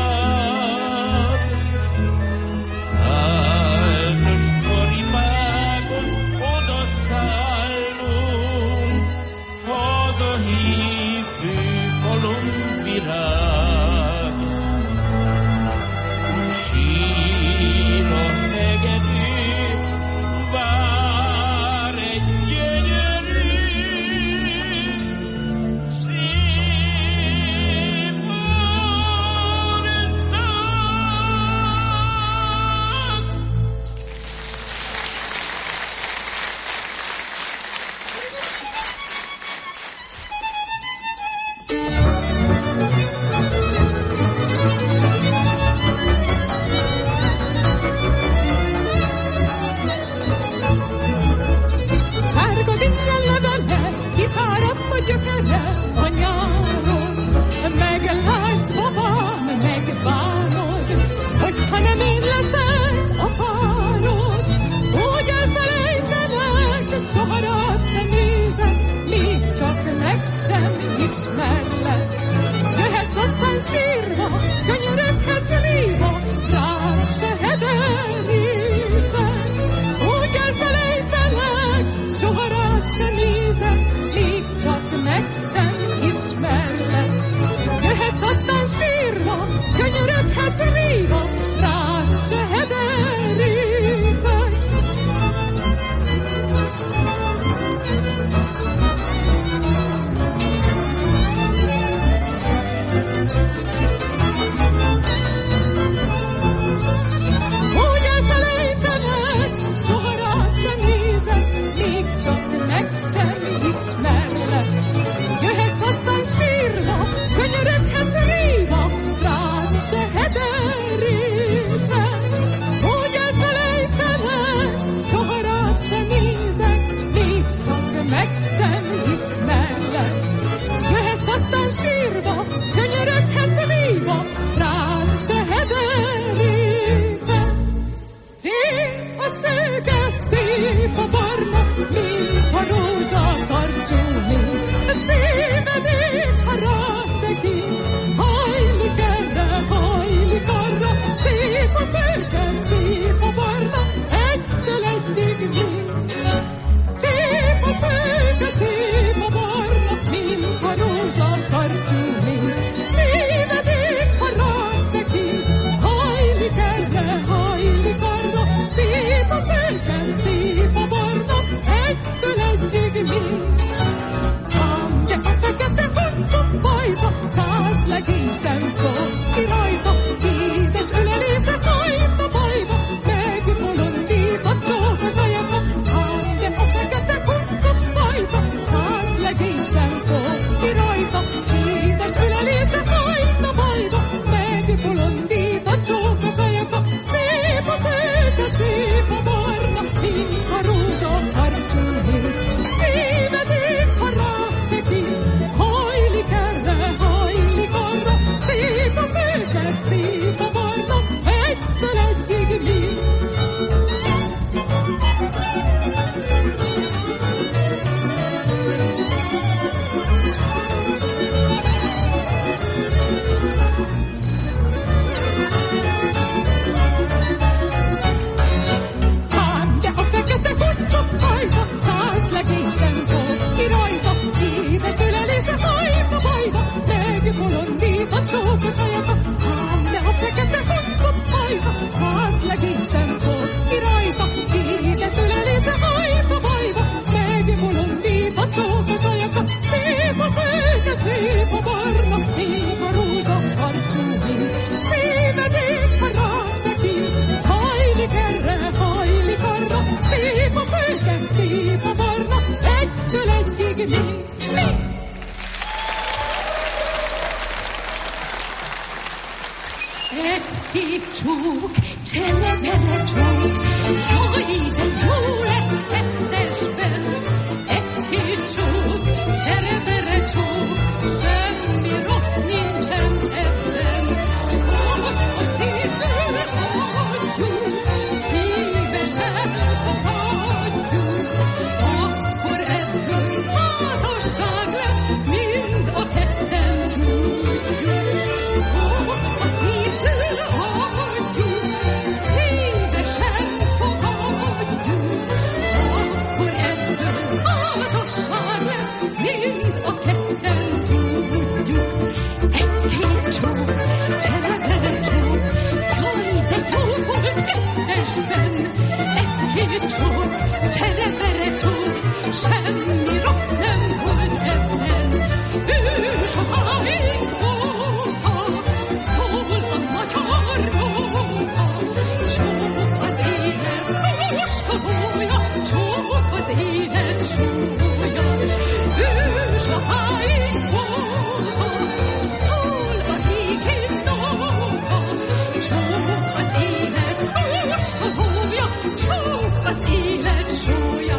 ország. Áltos koripákon egy-két csók, csele-bele csók, jaj, de jó lesz kettesben. Egy-két csók, csere-bere csók, semmi rossz nincsen ebben. A szívből adjuk, szívesen fogadjuk, akkor ebből házasság lesz, mind a ketten tudjuk. A szívből adjuk, szívesen fogadjuk, akkor ebből házasság lesz, mind a ketten tudjuk. Egy-két csók, csere-bere csók, jaj, de jó volt kettesben. Egy-két csók, csere-bere csók, semmi rossz nem volt ebben. Ősoháig óta szól a magyar nóta, csók az élet kóstolója, csók az élet súlya. Ősoháig óta szól a régi nóta, csók az élet kóstolója, csók az élet súlya.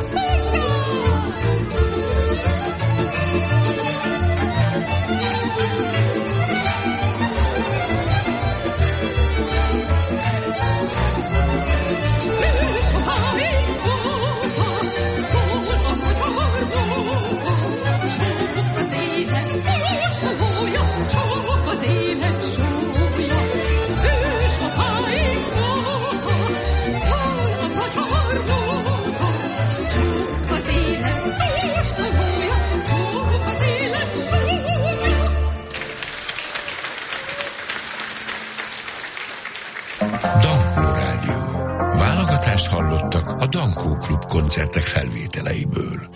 Ősoháig óta szól a magyar nóta, csók az élet kóstolója, csók az élet súlya. Ősoháig óta szól a magyar nóta, csók az élet kóstolója, csók az élet súlya. Dankó Rádió. Válogatást hallottak a Dankó Klub koncertek felvételeiből.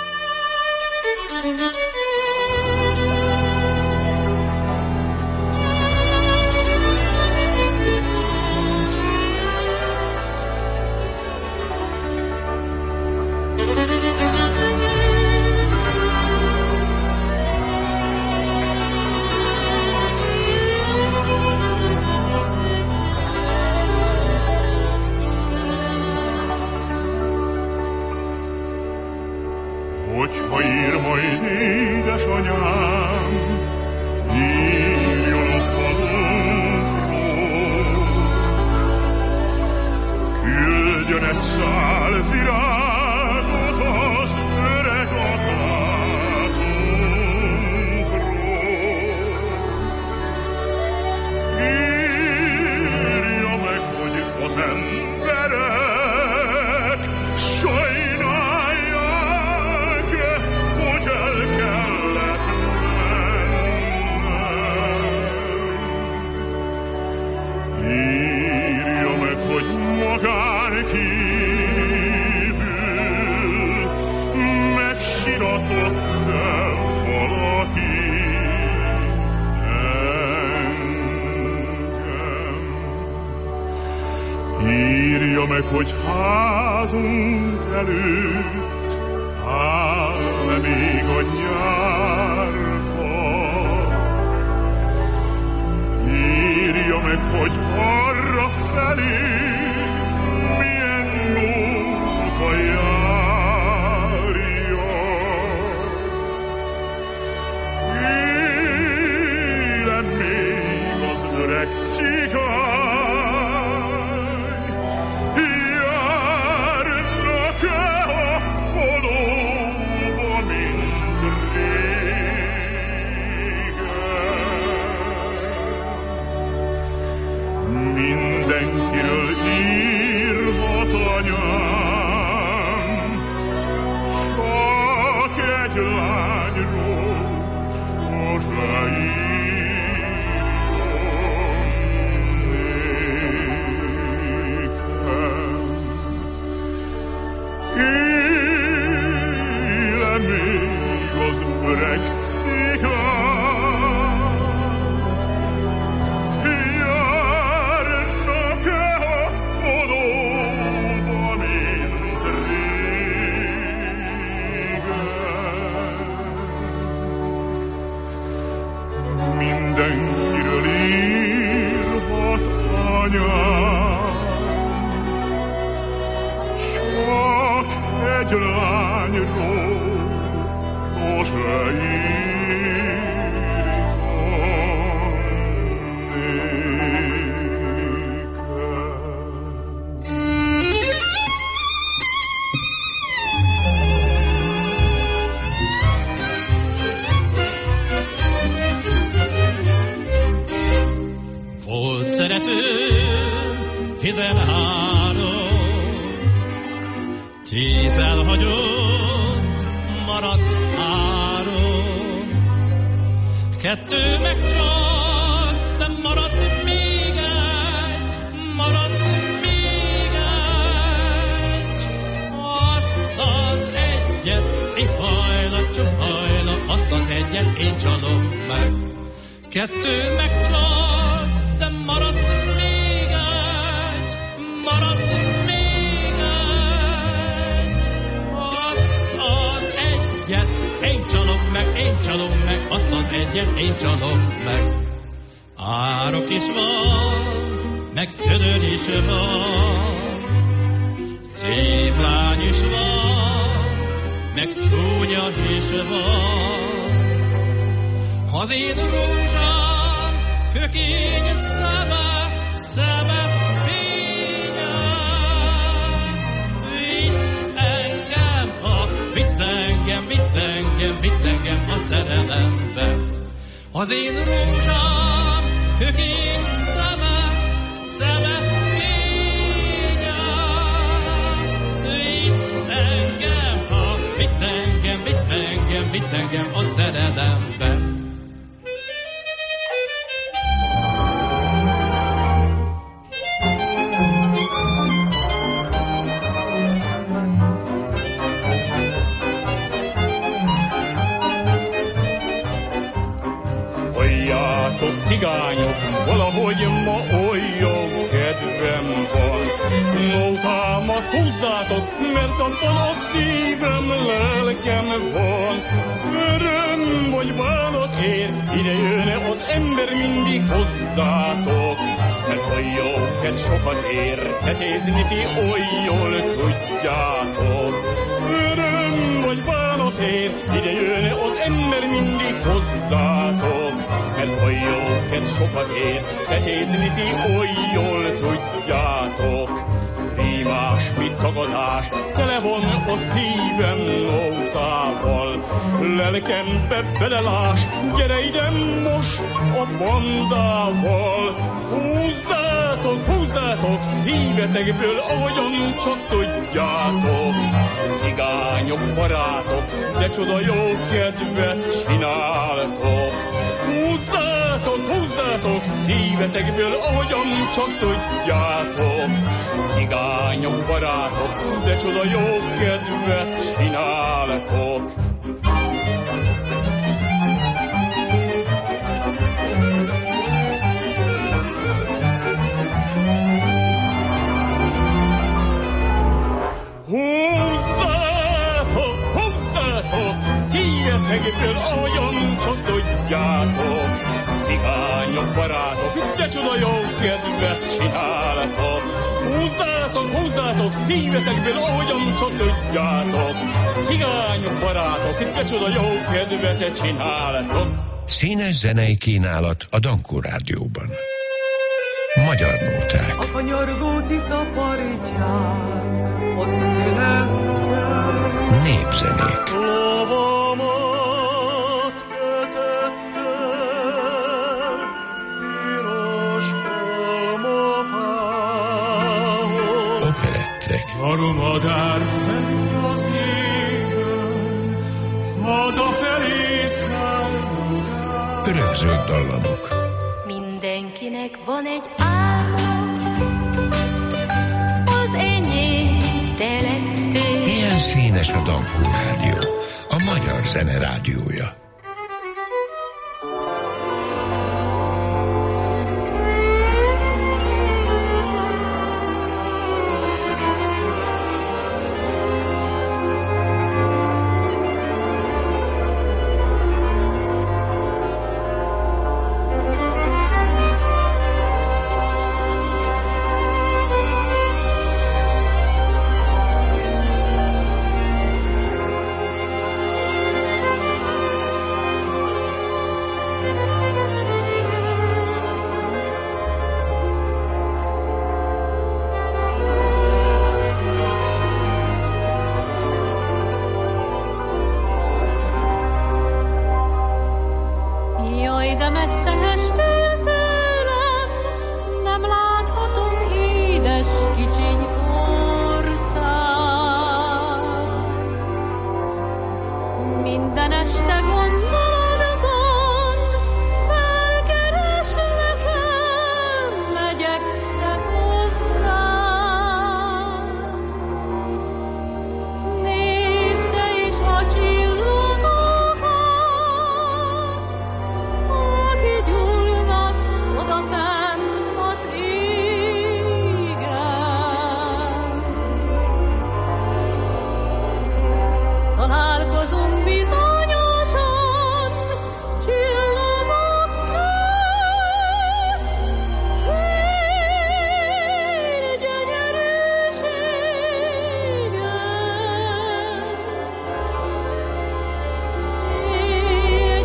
Hogyha ír majd édesanyám, írjon a falunkról. Küldjön egy szál virágot az öreg akátunkról. Írja meg, hogy az emberek sajnálják, hogy el kellett mennem. Írja meg, hogy magán kívül megsiratott-e valaki engem. Írja meg, hogy házunk előtt áll még a nyárfa. Írja meg, hogy arra felé milyen nóta járja. Élen még az öreg cigány, járnak-e a halóba, mint régen. Mindenkiről írhat anyám, csak egy lányról sose írjon nékem. Éle még az öreg cigány, járnak-e a halóba, mint régen. Mindenkiről írhat egy lányról, sose Volt szeretőm 13, 10 elhagyott, maradt 3. 2 megcsalt, de maradt még egy, maradt még egy. Azt az egyet, én hajla, csak hajla, azt az egyet én csalom meg. 2 megcsalt, de maradt még egy, maradt még egy. Azt az egyet én csalom meg, én csalom meg, azt az egyet én csalom meg. Árok is van, meg ködör is van, szép lány is van, meg csúnya is van. Az én rózsám kökény szeme fénye. Vitt engem a szerelembe. Az én rózsám kökény szeme fénye. Vitt engem a szerelembe. Cigányok, valahogy ma olyan kedvem van. Nótámat húzzátok, mert abban a szívem, lelkem van. Öröm vagy bánat ér, ide jön az ember mindig hozzátok. Mert hajóket sokat ér, tetézni ti olyjól tudjátok. Öröm vagy bánat ér, ide jön az ember mindig hozzátok. Mert hajóket sokat ér, tetézni ti olyjól tudjátok. Rímás, mit tagadás, tele van a szívem nótával. Lelkembe belelás, gyere ide most a bandával. Húzzátok, húzzátok szívetekből, ahogyan csak tudjátok. Cigányok, barátok, de csoda jó kedvet csináltok. Húzzátok, húzzátok szívetekből, ahogyan csak tudjátok. Cigányok, barátok, de csoda jó kedvet csináltok. Húzzátok, húzzátok szívetekből, ahogyan csak tudjátok. Cigányok, barátok, de csoda jó kedvet csináltok. Húzzátok, húzzátok szívetekből, ahogyan csak tudjátok. Cigányok, barátok, de csoda jó kedvet csináltok. Színes zenei kínálat a Dankó Rádióban. Magyar nóták. A kanyargó Tisza partján ott születtem. Népzenék. Lovamat kötöttem piros pálmafához. Operettek. Armadár fenn az égen, hazafelé szállodál. Örökzöld dallamok. Mindenkinek van egy álma, az enyém te lettél. Ilyen színes a Dankó Rádió, a magyar zene rádiója. este gondolatban felkereslek el, megyek te hozzám. Nézd te is a csillagokat, aki gyúlnak odafenn az égen. Találkozunk bizonyosan csillagok közt, én gyönyörűségen. Én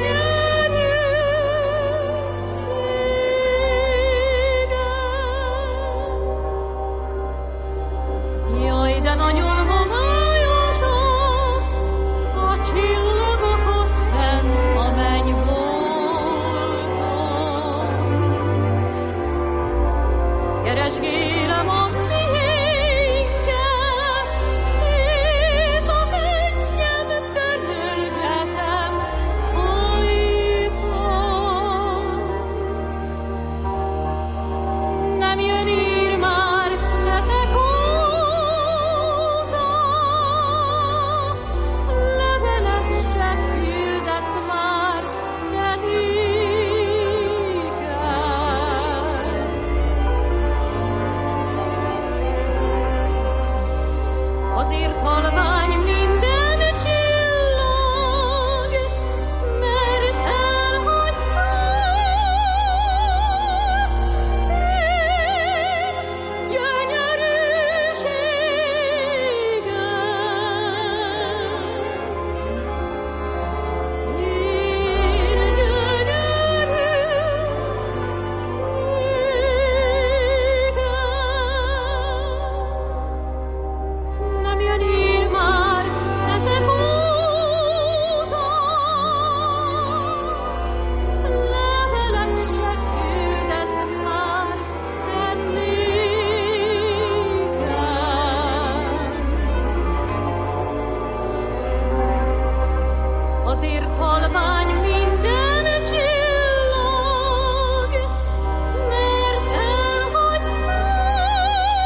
gyönyörűségen. Jaj, de nagyon homályosak a csillagok ott fenn a mennybolton. Keresgélem a miénket, és a könnyem törölgetem folyton. Nem jön ír már netek óta, levelet se küldesz már te nékem. Azért halvány minden csillag, mert elhagytál. Én gyönyörűségen. Én gyönyörűségen. Nem jön ír már netek óta, levelet se küldesz már te nékem. Azért halvány minden csillag, mert elhagytál.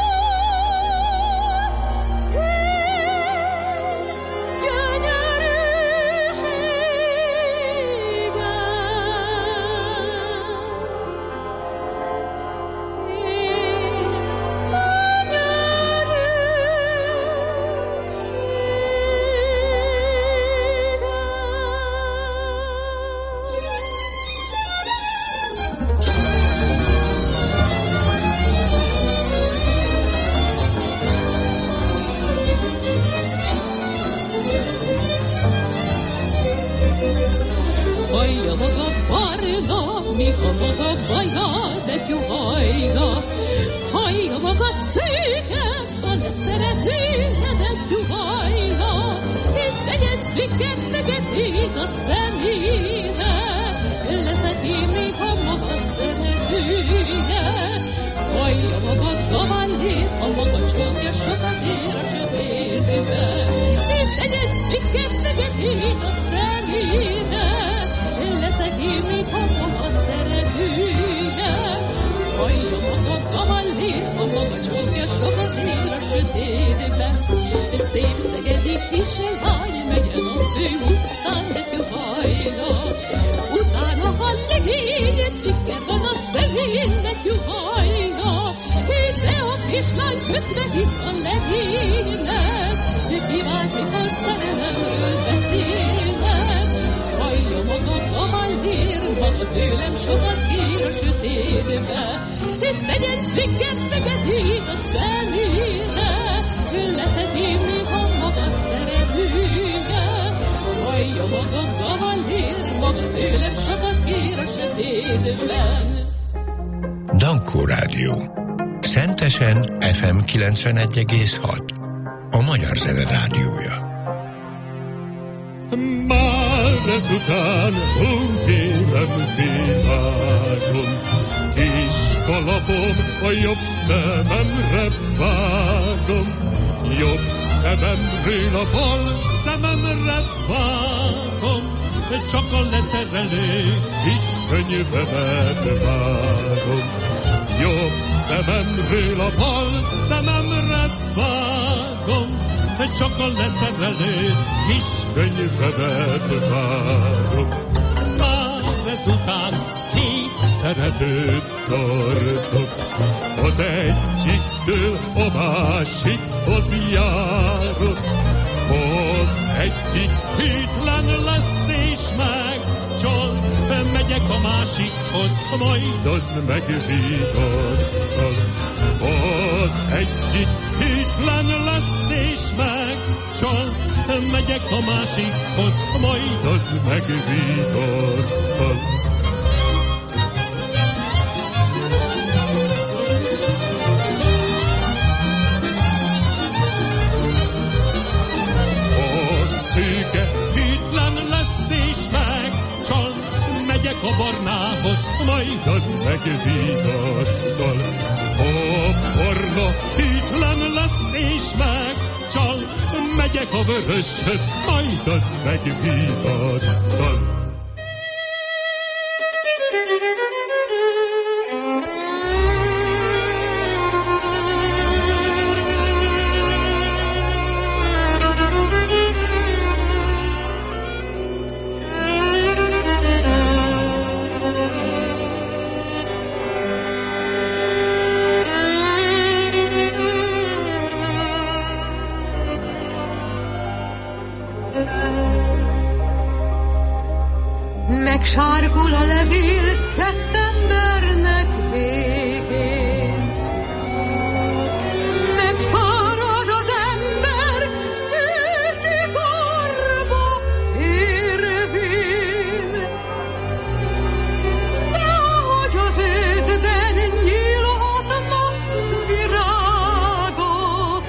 Hajja maga barna, mi a maga baja, de tyuhajna. Hajja maga szőke, a ne szeretője, de tyuhajna. Itt legyen cvikket, feketét a szemére, leszeti még a maga szeretője. Hajja maga kavallét, a maga csókja sokat ér a sötétbe. Itt legyen cvikket, feketét a szemére, leszeti még a maga szeretője. Hajja maga kavallét, a maga csókja sokat ér a sötétbe. Szép szegedi kislány megyen a fő utcán, de tyuhajna. Utána a legény, cvikket van a szemén, de tyuhajna. De a kislány kötve hisz a legénynek, kiváltik a szerelemről beszélnek. Hallja maga kavallér, maga tőlem sokat kér a sötétbe. Tegyen cvikket, feketét a szemére, leszeti még a maga szerelője. Hallja maga kavallér, maga tőlem sokat kér a sötétben. Dankó Rádió. Szentesen FM 91,6. A Magyar Zene Rádiója. Már ezután kérem világon, kis kalapom a jobb szememre vágom. Jobb szememről a bal szememre vágom, csak a leszerelő kis könyvemet várom. Jobb szememről a bal szememre vágom, csak a leszerelő kis könyvemet várom. Már ezután két szeretőt tartok, az egyiktől a másikhoz járok. Az egyik hűtlen lesz és megcsal, megyek a másikhoz, majd az megvigasztal. Az egyik hűtlen lesz és megcsal, megyek a másikhoz, majd az megvigasztal. Szőke hűtlen lesz és megcsal, megyek a barnához, majd az megvigasztal. A barna hűtlen lesz és megcsal, megyek a vöröshöz, majd az megvigasztal. Megsárgul a levél szeptembernek végén, megfárad az ember őszi korba érvén. De ahogy az őszben nyílhatnak virágok,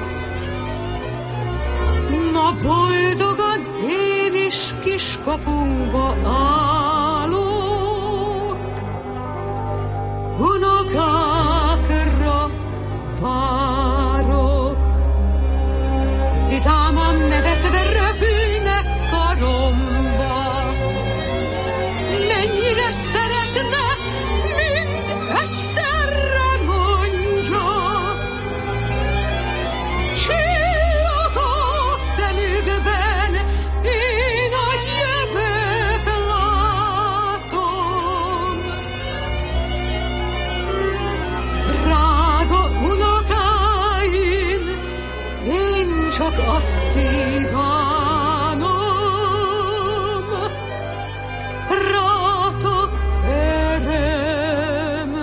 na boldogan én is kiskapunkba állok, unokákra várok. Vidáman nevetve repülnek karomba, mennyire szeretnek, mind egyszerre mondja. Csillag a szemükben, én a jövőt látom. Drága unokáim, én csak azt kívánom, rátok öröm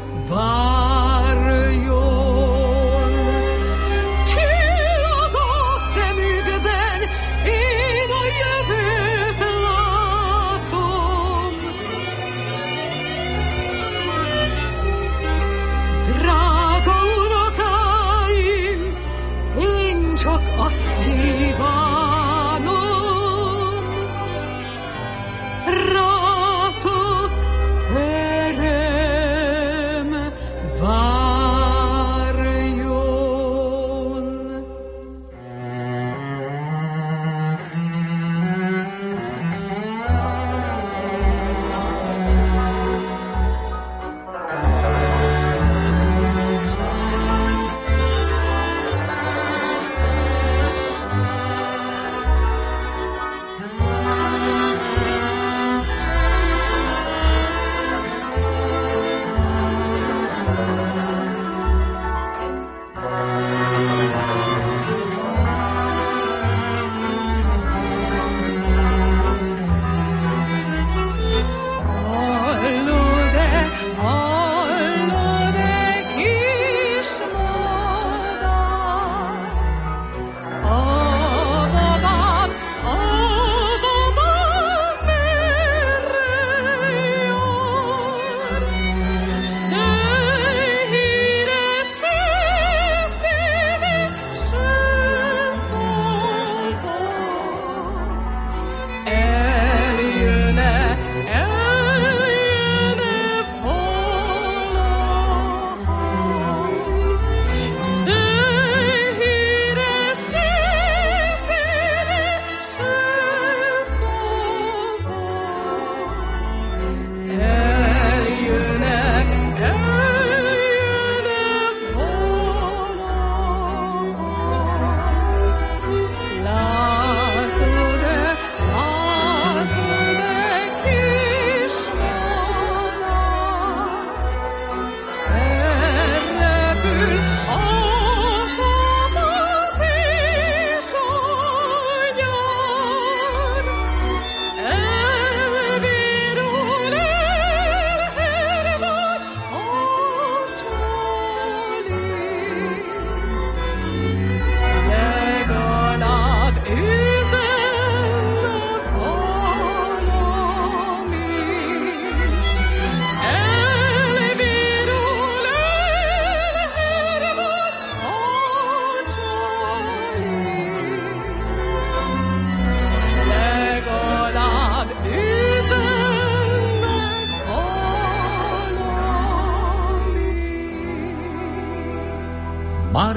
várjon. Csillag a szemükben, én a jövőt látom. Drága unokáim, én csak azt kívánom, rátok öröm várjon.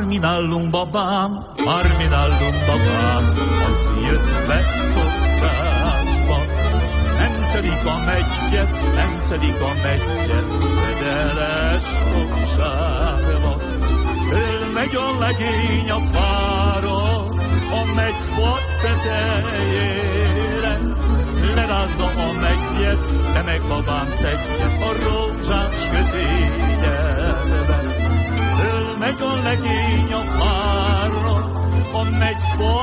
mi nálunk babám, már mi nálunk babám, az jött be szokásba. Nem szedik a meggyet, nem szedik a meggyet, fedeles fogságba. Fölmegy a legény a fára, a megy tetejére, lerázza a meggyet, de meg babám szedje a rózsás kötényelbe. Fölmegy a legény a fára, a megy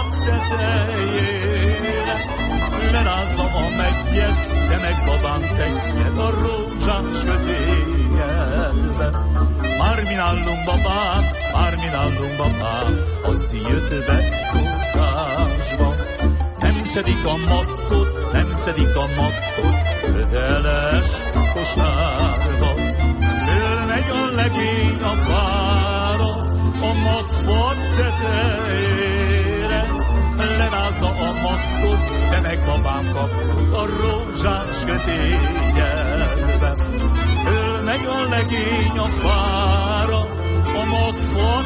tetejére, lerázza a meggyet, de meg babám szedje a rózsás kötényelbe. Már mi nálunk babám, már mi nálunk babám, az jött be szokásba. Nem szedik a makkot, nem szedik a makkot, ködeles kosárba. Fölmegy a legény a fára, a magfa tetejére, lerázza a makkot, de meg babám kapott a rózsás kötényelbe. Fölmegy a legény a fára, a magfa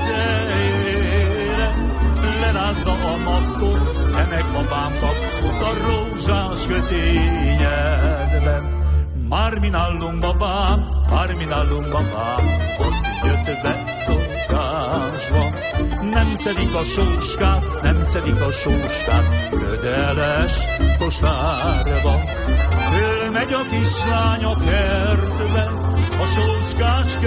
tetejére, lerázza a makkot, de meg babám kapott a rózsás kötényelbe. Már mi nálunk babám, már mi nálunk babám, az jött be szokásba. Nem szedik a sóskát, nem szedik a sóskát, ködeles kosárba. Fölmegy a kislány a kertbe, a sóskás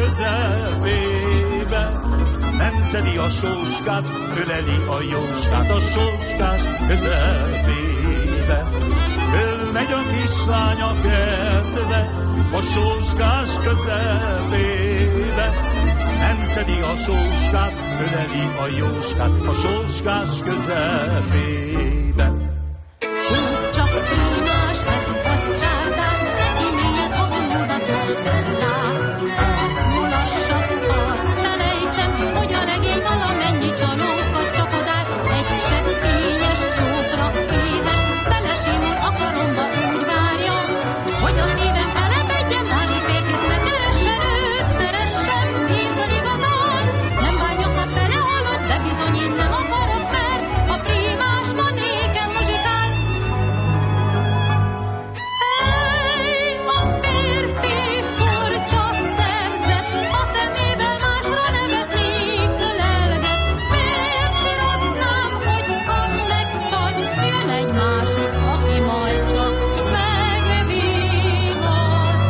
közepébe. Nem szedi a sóskát, öleli a jóskát a sóskás közepébe. Fölmegy a kislány a kertbe, a sóskás közepébe. Nem szedi a sóskát, öleli a jóskát a sóskás közepébe. Húz csak primás, ezt a csárdás, neki miért a mondatos nem lát. Mulassak, ne lejtsem, hogy a legény valamennyi csalókat csapodál. Egy seppényes csókra éhes, belesimul a karomba, úgy várja, hogy a szívem elebedjen, másik férfit ne keressen őt, szeressem szívből igazán. Nem bánjak, ha belehalok, de bizony én nem akarok, mert a primás ma nékem muzsikál. Hey, a férfi furcsa szerzet, a szemével másra nevetnék, ölelget. Miért siratnám, hogyha megcsal, jön egy másik, aki majd csak megvigasztal.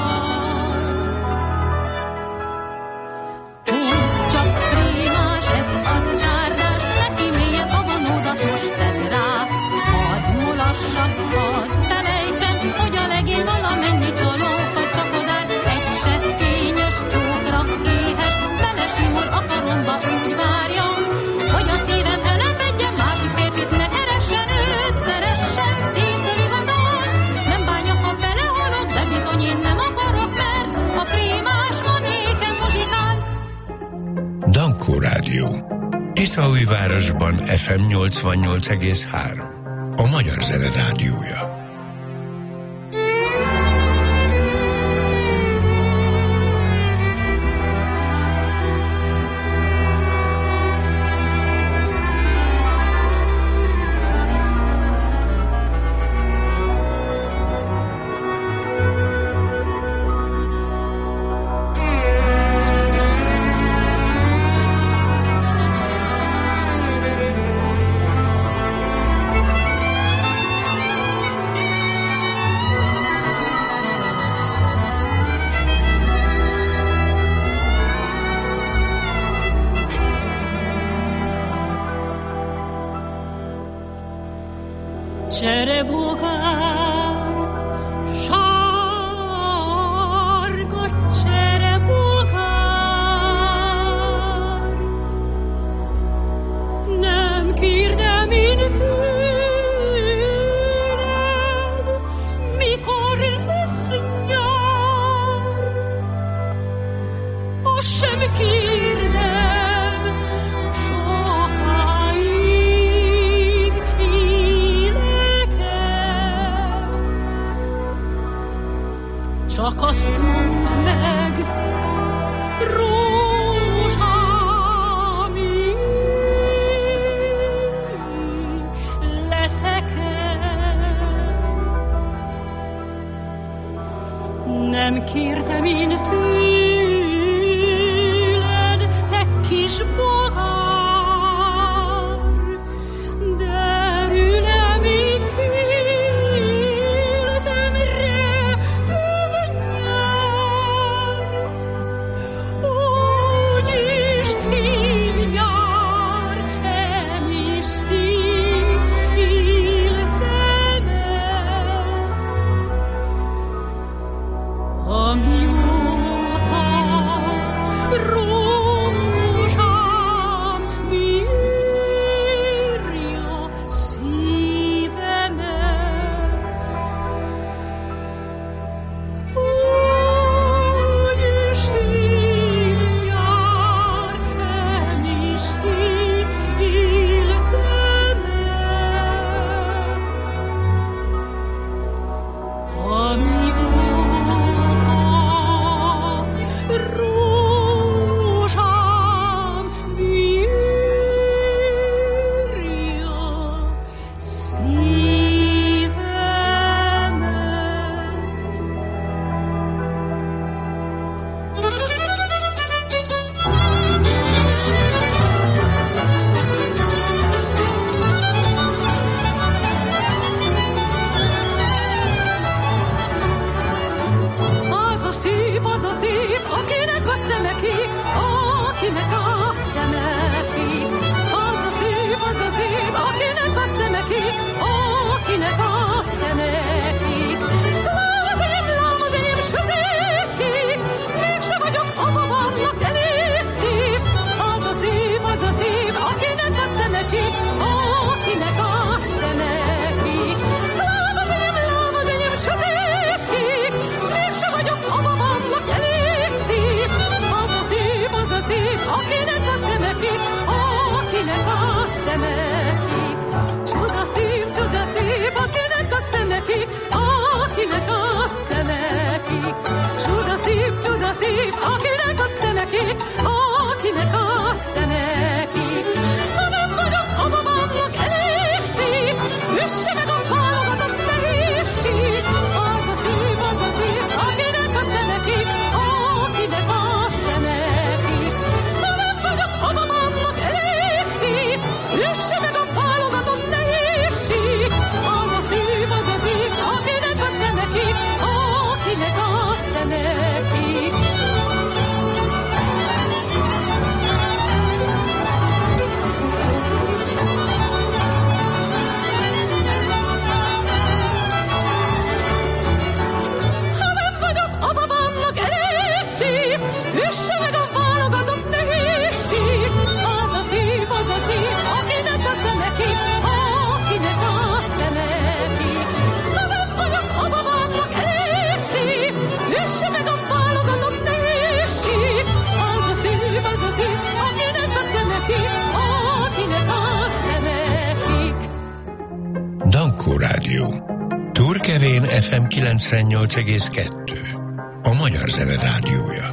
Húzd csak primás, ezt a csárdás, neki mélyed a vonódat most tedd rá. Hadd mulassak, hadd felejtsem, hogy a legény valamennyi csalókat csapodál. Egy seppényes csókra éhes, belesimul a karomba, úgy várja, hogy a szívem elebedjen, másik férfit ne keressen őt, szeressem szívből igazán. Nem bánjak, ha belehalok, de bizony én nem akarok, mert a primás ma nékem muzsikál. Dankó Rádió. Tiszaújvárosban FM 88,3. A Magyar Zene Rádiója. Cserebogár, sárga cserebogár, nem kérdem én tőled, mikor lesz nyár. Azt sem kérdem, sokáig élek el. Megkérdem én tőled, te kis bogár, derül-e még életemre több nyár? Úgyis év-nyár emészti életemet, amióta rózsám bírja szívemet. Úgyis év-nyár emészti életemet, amióta rózsám bírja szívemet. Az a szép, akinek a szeme kék, akinek a szeme kék. Az a szép, akinek a szeme kék, akinek a szeme kék. Lám az enyém sötét kék, mégse vagyok apa vannak elég szép. Az a szép, akinek a szeme kék, akinek a szeme kék. Lám az enyém sötét kék, mégse vagyok apa vannak elég szép. Az a szép, akinek a szeme kék, akinek a szeme kék. Csuda szép, akinek a szeme kék, akinek a szeme kék. Csuda szép, akinek a szeme kék, akinek a szeme kék. Ha nem vagyok apa vannak elég szép, üsse meg a válogatott nehézség. Az a szép, akinek a szeme kék, akinek a szeme kék. Ha nem vagyok apa vannak elég szép, üsse meg a válogatott nehézség. Az a szép, akinek a szeme kék, akinek a szeme kék. Ha nem vagyok apa vannak elég szép, üsse meg a válogatott nehézség. Az a szép, akinek a szeme kék, akinek a szeme kék. Ha nem vagyok apa vannak elég szép, üsse meg a válogatott nehézség. Az a szép, akinek a szeme kék, akinek a szeme kék. Dankó Rádió. Turkevén FM 98,2. A magyar zene rádiója.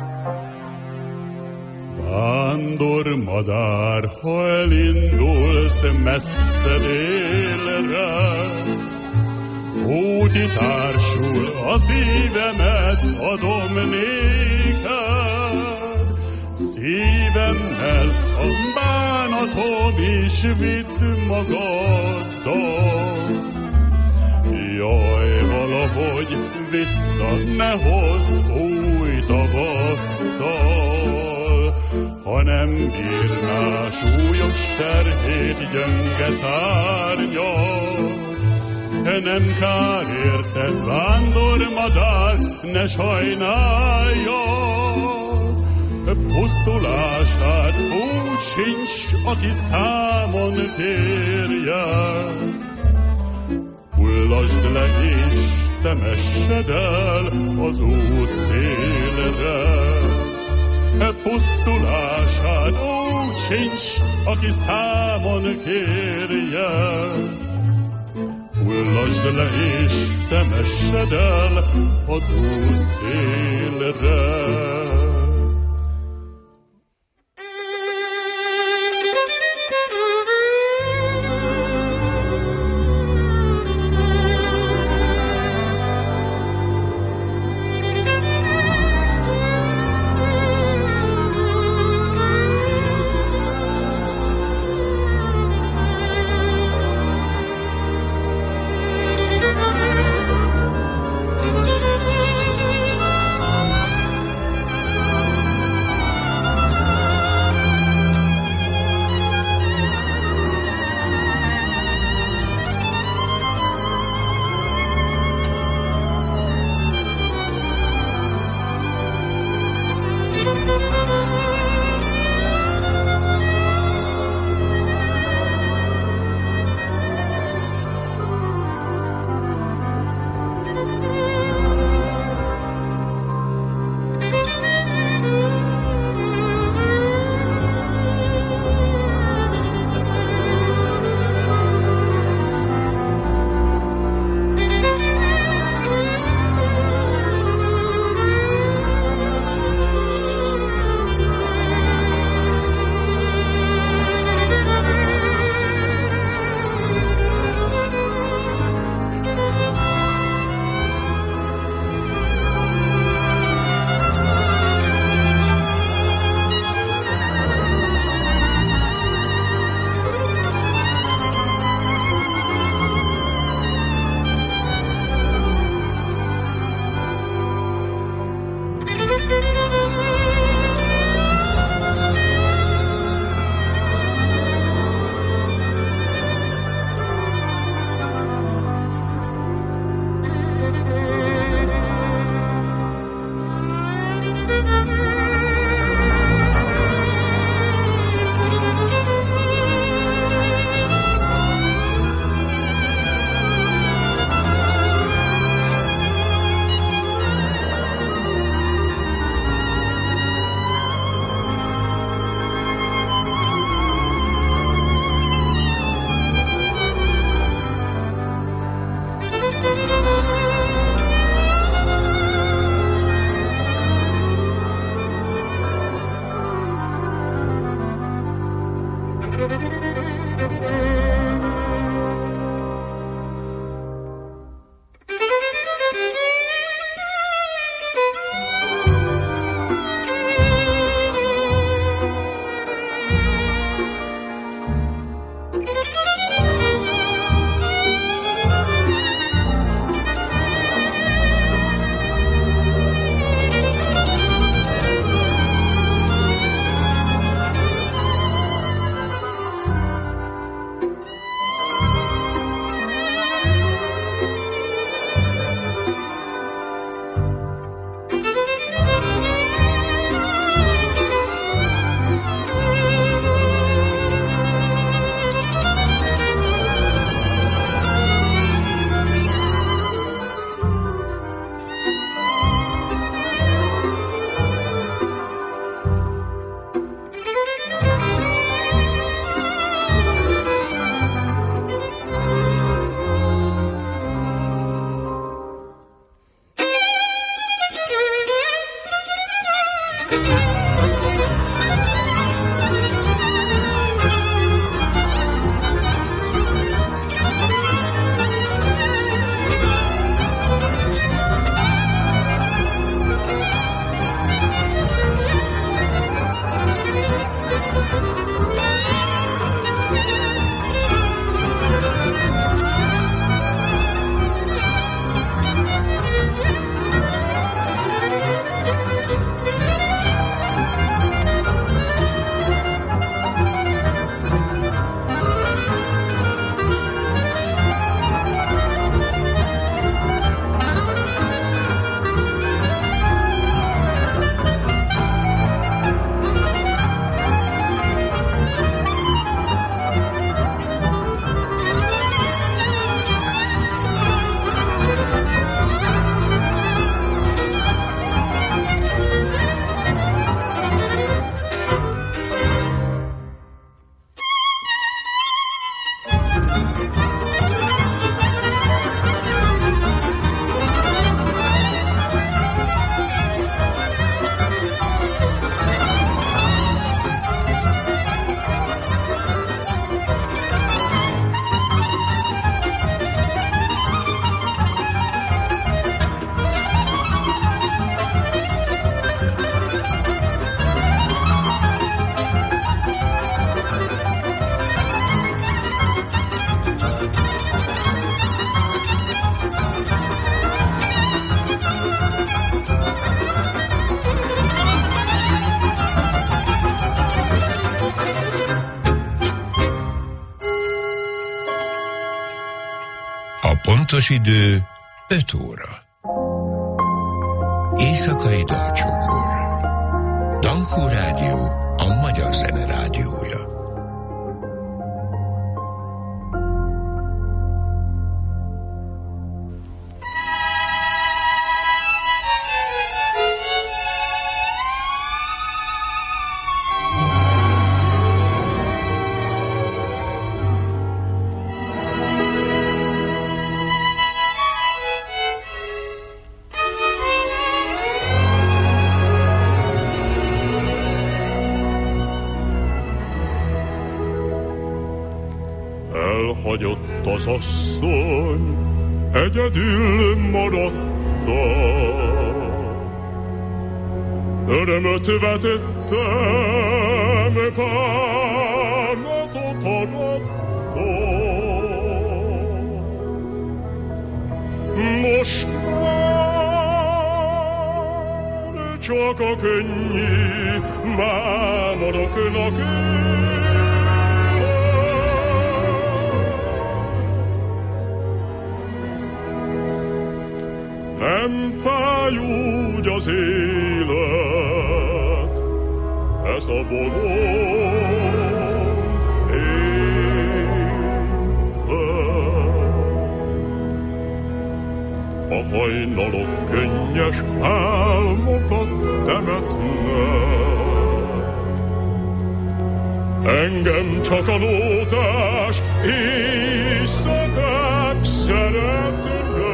Vándormadár, ha elindulsz messze délre, úti társul a szívemet adom néked. Szívemmel a bánatom is vidd magaddal. Jaj, valahogy vissza ne hozd új tavasszal, ha nem bírná súlyos terhét gyönge szárnyal. Nem kár érte, vándormadár, ne sajnálja, pusztulását úgy sincs, aki számon kérje. Hullasd le és temessed el az út szélre, pusztulását úgy sincs, aki számon kérje. Hullasd le és temessed el az út szélre. A pontos idő 5 óra. Éjszakai dalcsokor. Dankó Rádió, a magyar zene rádiója. Elhagyott az asszony, egyedül maradta. Örömöt vetettem, bánatot aratta. Most már csak a könnyű mámoroknak nem fáj úgy az élet, ez a bolond élet. A hajnalok könnyes álmokat temetnek, engem csak a nótás éjszakák szeretnek.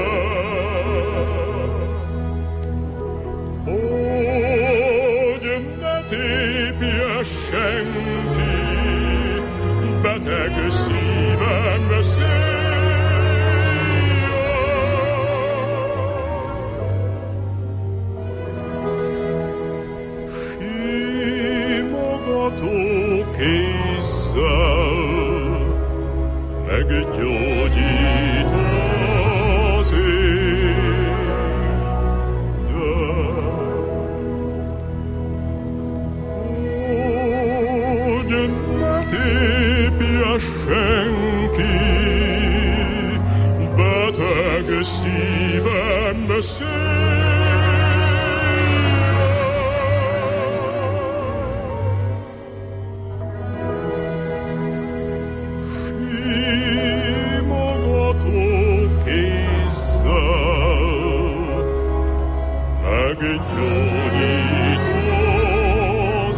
Tépje senki, beteg szívem szél. Simogató kézzel meggyógyít az senki, beteg szívem szél. Simogató kézzel meggyógyít az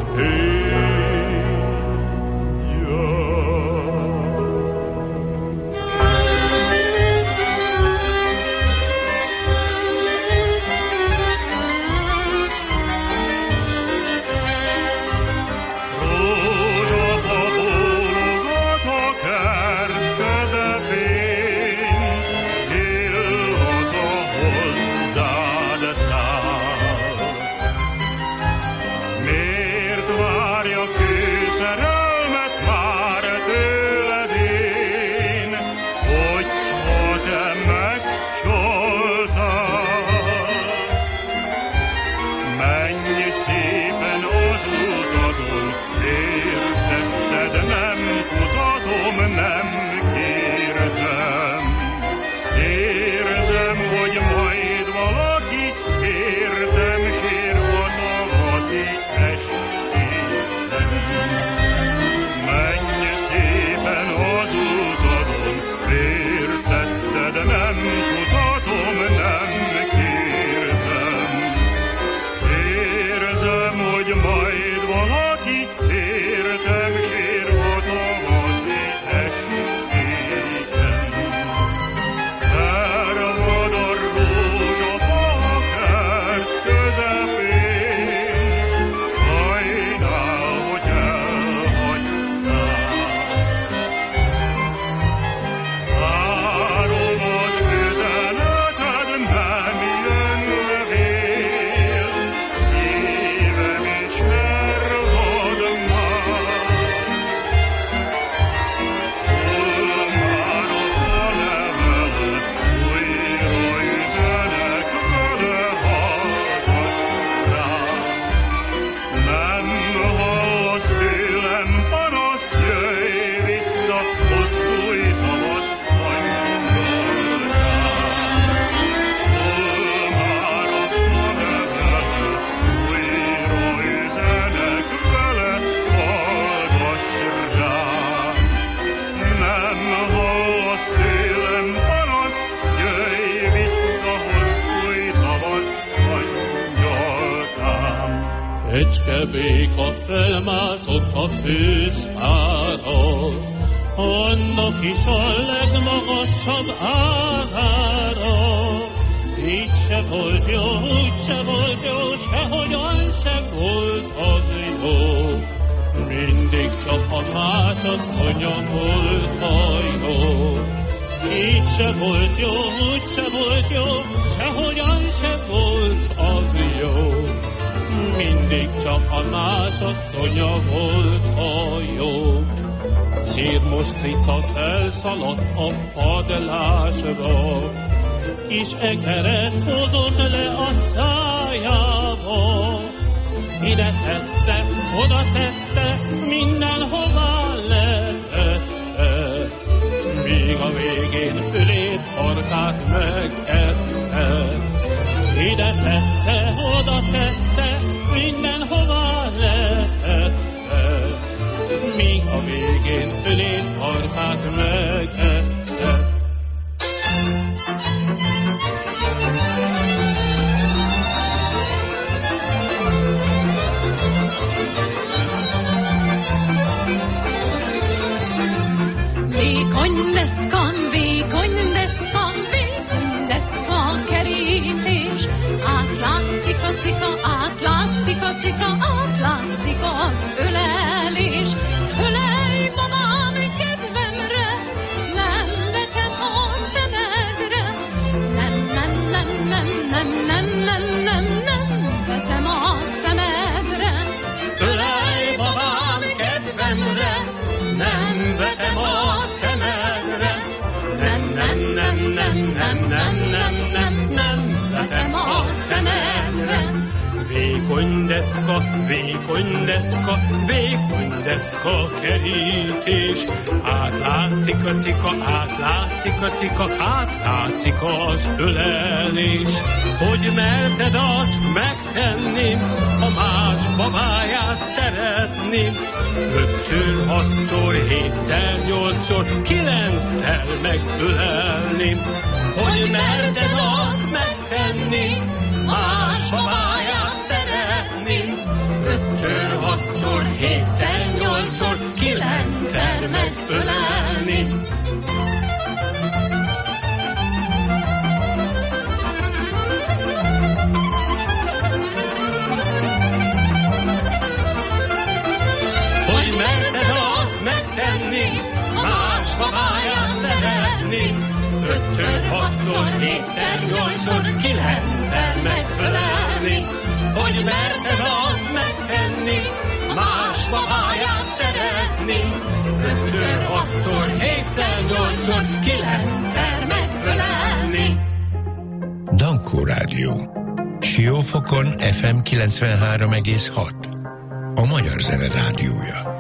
hallasz tőlem panaszt, jöjj vissza, hozz új tavaszt, angyalkám. Kecske béka felmászott a főzfára, annak is a legmagasabb ágára. Így se volt jó, úgy se volt jó, sehogyan se volt az jó. Mindig csak a másasszonya volt a jó. Így se volt jó, úgy se volt jó, sehogyan se volt az jó. Mindig csak a másasszonya volt a jó. Círmos cica elszaladt a padlásra, kis egeret hozott le a szájába. Ide tette, oda tette, mindenhová letette, míg a végén fülét, farkát megette. Ide tette, oda tette, mindenhová letette, míg a végén fülét, farkát megette. Vékony deszka, kerítés. Átlátszik a cika, átlátszik a cika, átlátszik az ölelés. Ölelj, babám, kedvemre, nem vetem a szemedre. Nem vetem a szemedre. Ölelj, babám, kedvemre, nem vetem a szemedre. Nem vetem a szemedre. Vékony deszka, kerítés. Átlátszik a cika, átlátszik a cika, átlátszik az ölelés. Hogy merted azt megtenni, a más babáját szeretni? 5-ször, 6-szor, 7-szer, 8-szor, 9-szer megölelni. Hogy merted azt megtenni, más babáját szeretni? 5-ször, 6-szor, 7-szer, 8-szor, 9-szer megölelni. Hogy merted azt megtenni, más babáját szeretni? 5-ször, 6-szor, 7-szer, 8-szor, 9-szer megölelni. Hogy merted azt megtenni, más babáját szeretni? 5-ször, 6-szor, 7-szer, 8-szor, 9-szer megölelni. Dankó Rádió. Siófokon FM 93,6. A Magyar Zene Rádiója.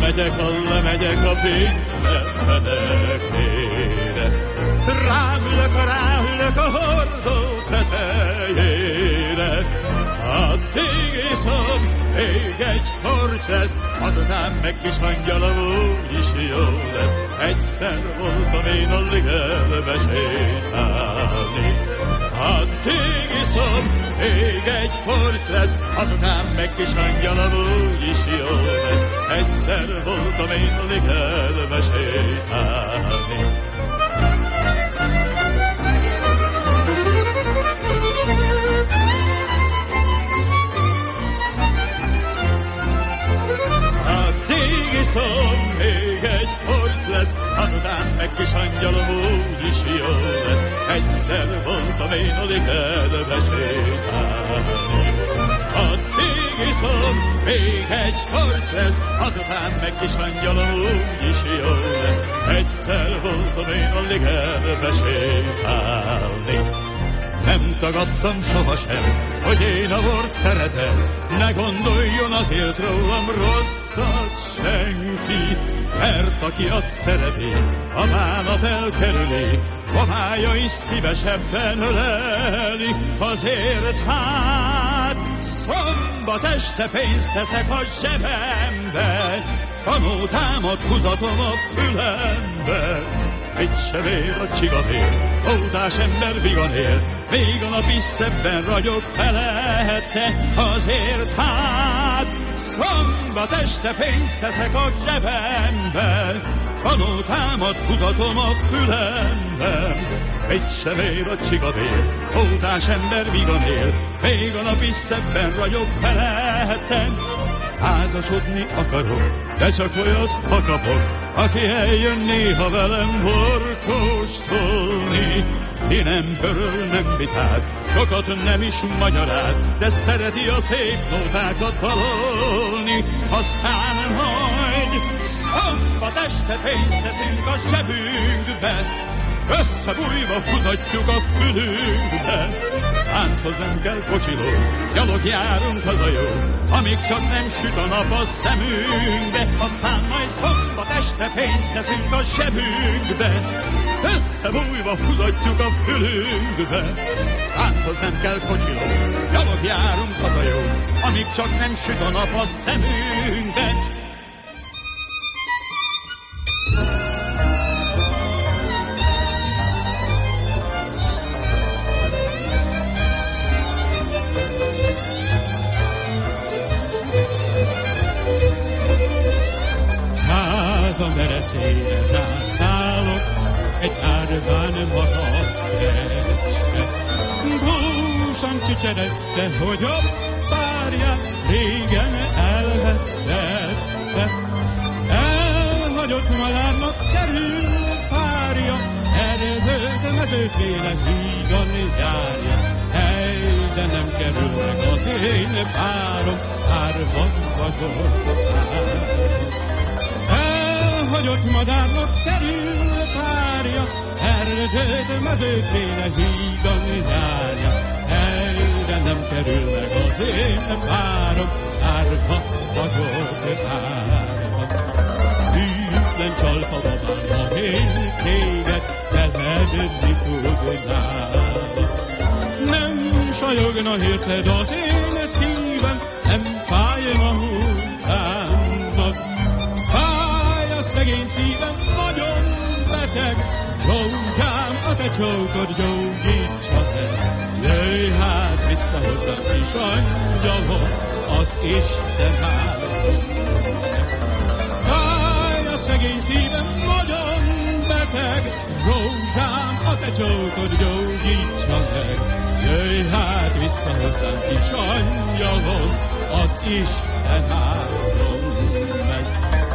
lemegyek a pince fedekére. Ráülök a hordó tetejére. Addig iszom, még egy korty lesz, azután meg kis angyalom úgy is jó lesz. Egyszer voltam én a ligetbe sétálni. Addig iszom, még egy korty lesz, azután meg kis angyalom úgy is jó lesz. Egyszer voltam én a ligetbe sétálni. Iszom, még egy korty lesz, azután meg kis angyalom úgy is jó lesz. Egyszer voltam én a ligetbe sétálni. Addig iszom, még egy korty lesz, azután meg kis angyalom úgy is jó lesz. Egyszer voltam én a ligetbe sétálni. Nem tagadtam sohasem, hogy én a bort szeretem, ne gondoljon azért rólam rosszat senki, mert aki azt szereti, a bánat elkerüli, homája is szívesebben öleli. Azért hát szombat este pénzt teszek a zsebembe, kanótámat húzatom a fülembe. Mit sem ér a csigavér, ótás ember vigan él, még a nap is szebben ragyog felette. Azért hát szombat este pénzt teszek a zsebembe, kanótámat húzatom a fülembe. Mit sem ér a csigavér, ótás ember vigan él, még a nap is szebben ragyog felette. Házasodni akarok, de csak olyat, ha kapok, aki eljön néha velem borkóstolni. Ki nem pöröl, nem vitáz, sokat nem is magyaráz, de szereti a szép nótákat dalolni. Aztán majd szombat este pénzt teszünk a zsebünkbe, összebújva húzatjuk a fülünkbe. Tánchoz nem kell kocsiló, gyalog járunk haza jó, amíg csak nem süt a nap a szemünkbe. Aztán majd szombat este pénzt teszünk a zsebünkbe, összebújva húzatjuk a fülünkbe. Tánchoz nem kell kocsiló, gyalog járunk haza jó, amíg csak nem süt a nap a szemünkbe. A mereszére rászállok, egy árván maradt este. Búsan csicseregte, hogy a párját régen elvesztette. Elhagyott madárnak kerül párja, erdőt, mezőt véle vígan járja. Hely, de nem kerül meg az én párom, árvan vagyok árvan. Elhagyott madárnak kerül párja, erdőt, mezőt véle vígan járja. Hely, de nem kerül meg az én párom, árva vagyok árva. Hűtlen csalfa babám, ha én téged feledni tudnám. Nem sajogna érted az én szívem, nem fájna utánnak. Szegény szívem nagyon beteg, rózsám, a te csókod gyógyítsa meg. Jöjj hát vissza hozzám, kis angyalom, az Isten áldom meg. Fáj a szegény szívem nagyon beteg, rózsám, a te csókod gyógyítsa meg. Jöjj hát vissza hozzám, kis angyalom, az Isten áldom meg.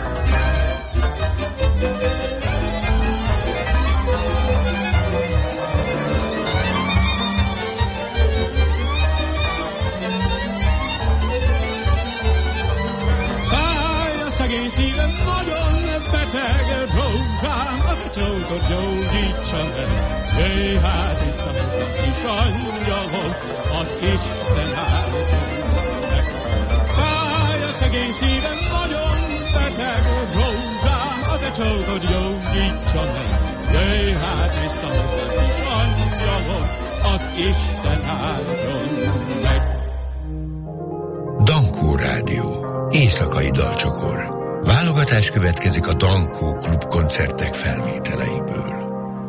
Szegény szívem nagyon beteg, rózsám, a te csókod gyógyítsa meg. Jöjj hát vissza hozzám, kis angyalom, az Isten áldom meg. Fáj a szegény szívem nagyon beteg, csókod gyógyítsa meg. Jöjj hát vissza hozzá, kis angyalom, az Isten áldjon meg. Dankó Rádió. Éjszakai dalcsokor. Válogatás következik a Dankó Klub koncertek felvételeiből.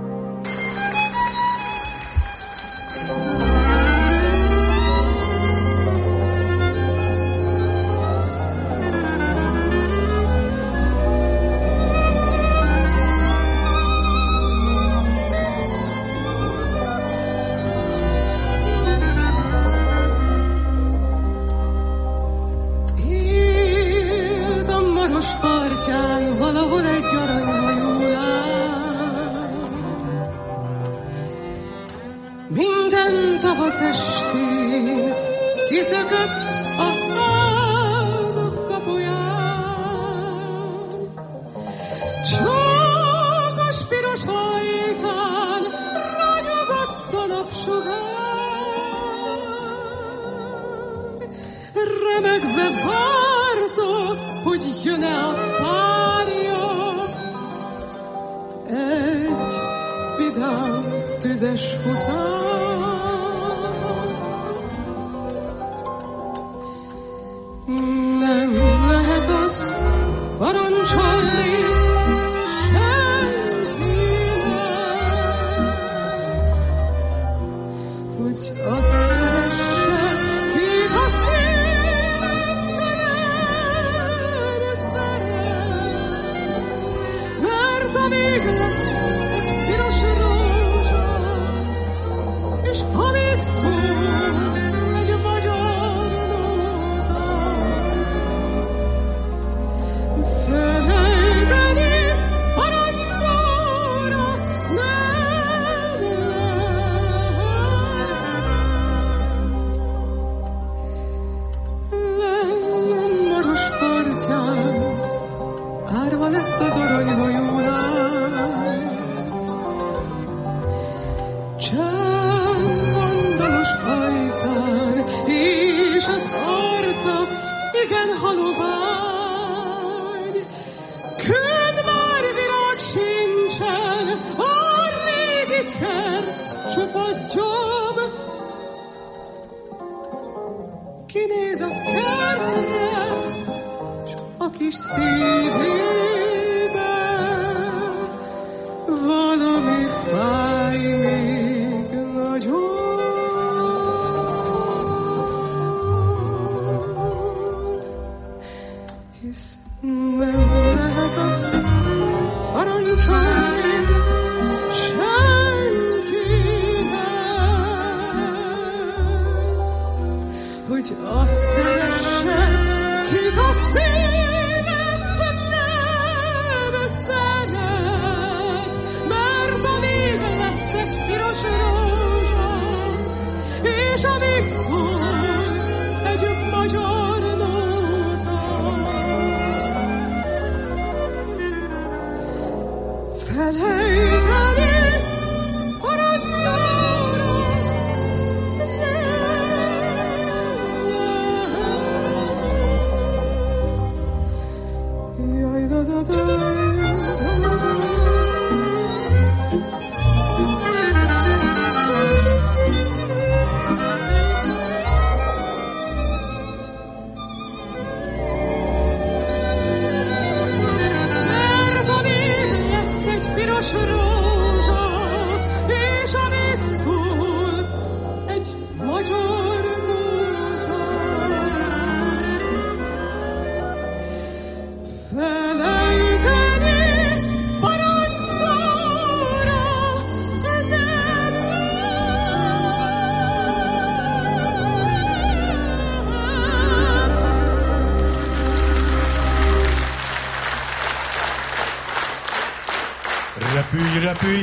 Repülj,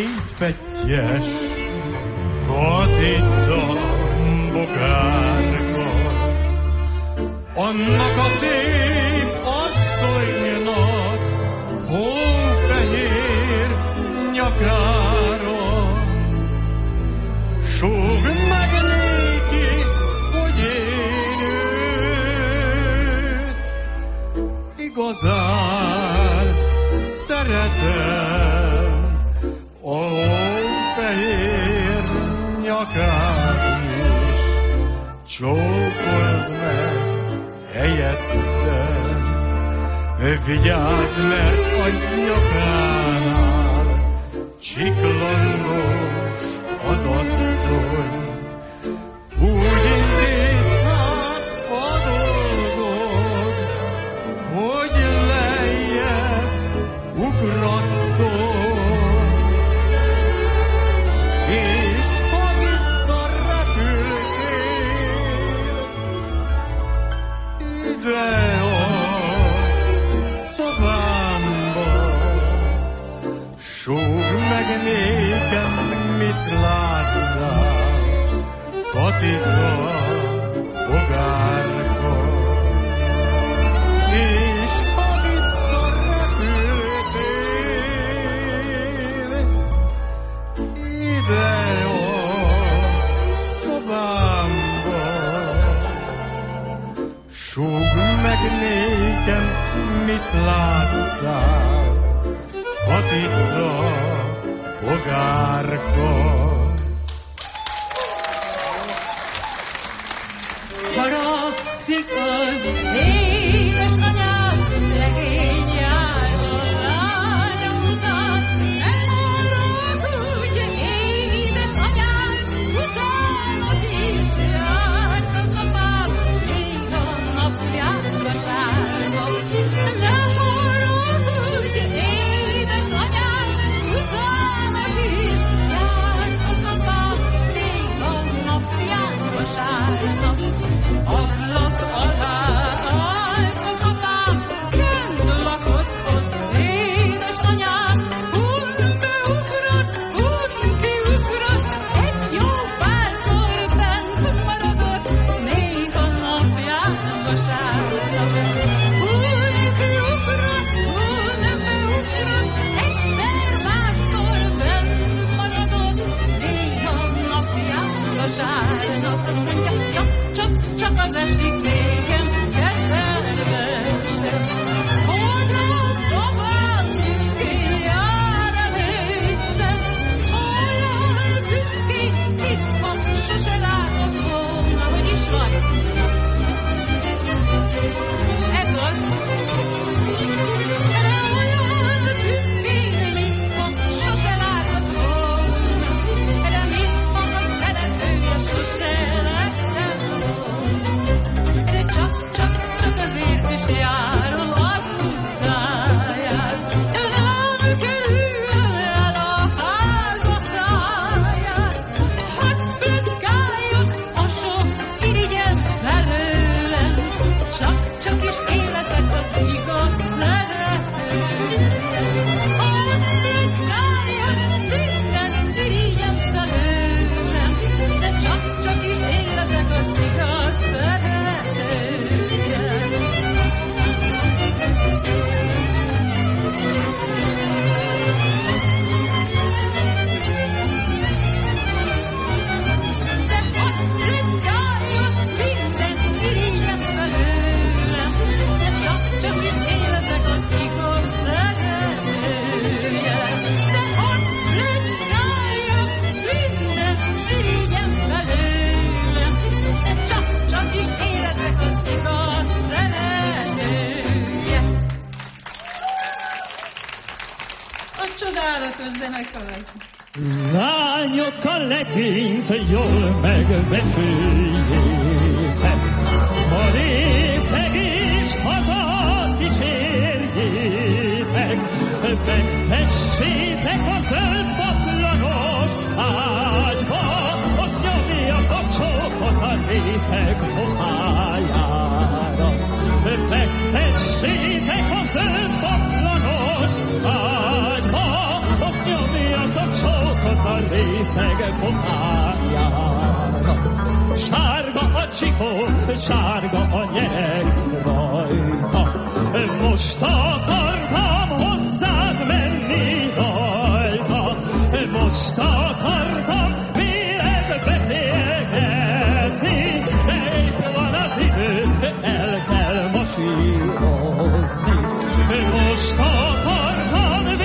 hétfettyes, Katica bogárka, annak a szép asszonynak hófehér nyakára. Súgd meg néki, hogy én őt igazán szeretem a hófehér nyakát is, csókold meg helyettem. Vigyázz, mert a nyakánál csiklangos az asszony, úgy intéz hát a dolgod, hogy lejjebb ugrasszol, és ha visszarepültél ide a szobámba, súgd meg nékem, mit láttál, Katica, bogárka, és ha visszarepültél ide a szobámba, súgd meg nékem, mit láttál, Katica, bogárka. Haragszik az édesanyám, legény járva lánya után, nem haragudj, édesanyám, utánad is járt az apám, még a napjárva sárga. Ne haragudj, édesanyám, utánad is járt az apám, még a napjárva sárga. Ablak alá állt az apám, kent lakott ott édesanyám, hun beugrott, hun kiugrott, egy jó párszor bent maradott, még a napjárva sárga. Hun kiugrott, hun beugrott, egyszer párszor bent maradott, még a napjárva sárga. Azt mondja, csak az esik nékem keservesen, hogy a babám büszkén jár előttem, olyan büszkén, mit van, sose látott volna, hogy is van. Ez az. Olyan büszkén, mit van, sose látott volna, de mit van a szeretője, sose lettem volna. De csak azért is járom az utcáját, nem kerül el a házatáját, hadd pletkáljak a sok irigyem felőlem, csak is én leszek az igaz szeretője. Hadd pletkáljak minden irigyem felőlem, de csak is én leszek az igaz szeretője. De hadd pletkáljak minden irigyem felőlem, de csak is én leszek az igaz szeretője. De hadd pletkáljak minden irigyem felőlem, de csak is én leszek az igaz szeretője. A csodálatos zenekar. Lányok a legényt jól megbecsüljétek, a részeg és haza kísérjétek, megtessétek a zöld baklanos ágyba, az nyomjatok csókot a részeg pofájára. Megtessétek a zöld baklanos ágyba, az nyomjatok csókot a részeg pofájára. Sárga a csikó, sárga a nyereg rajta, most akartam hozzád menni rajta, most akartam véled beszélgetni, de itt van az idő, el kell masírozni. Most akartam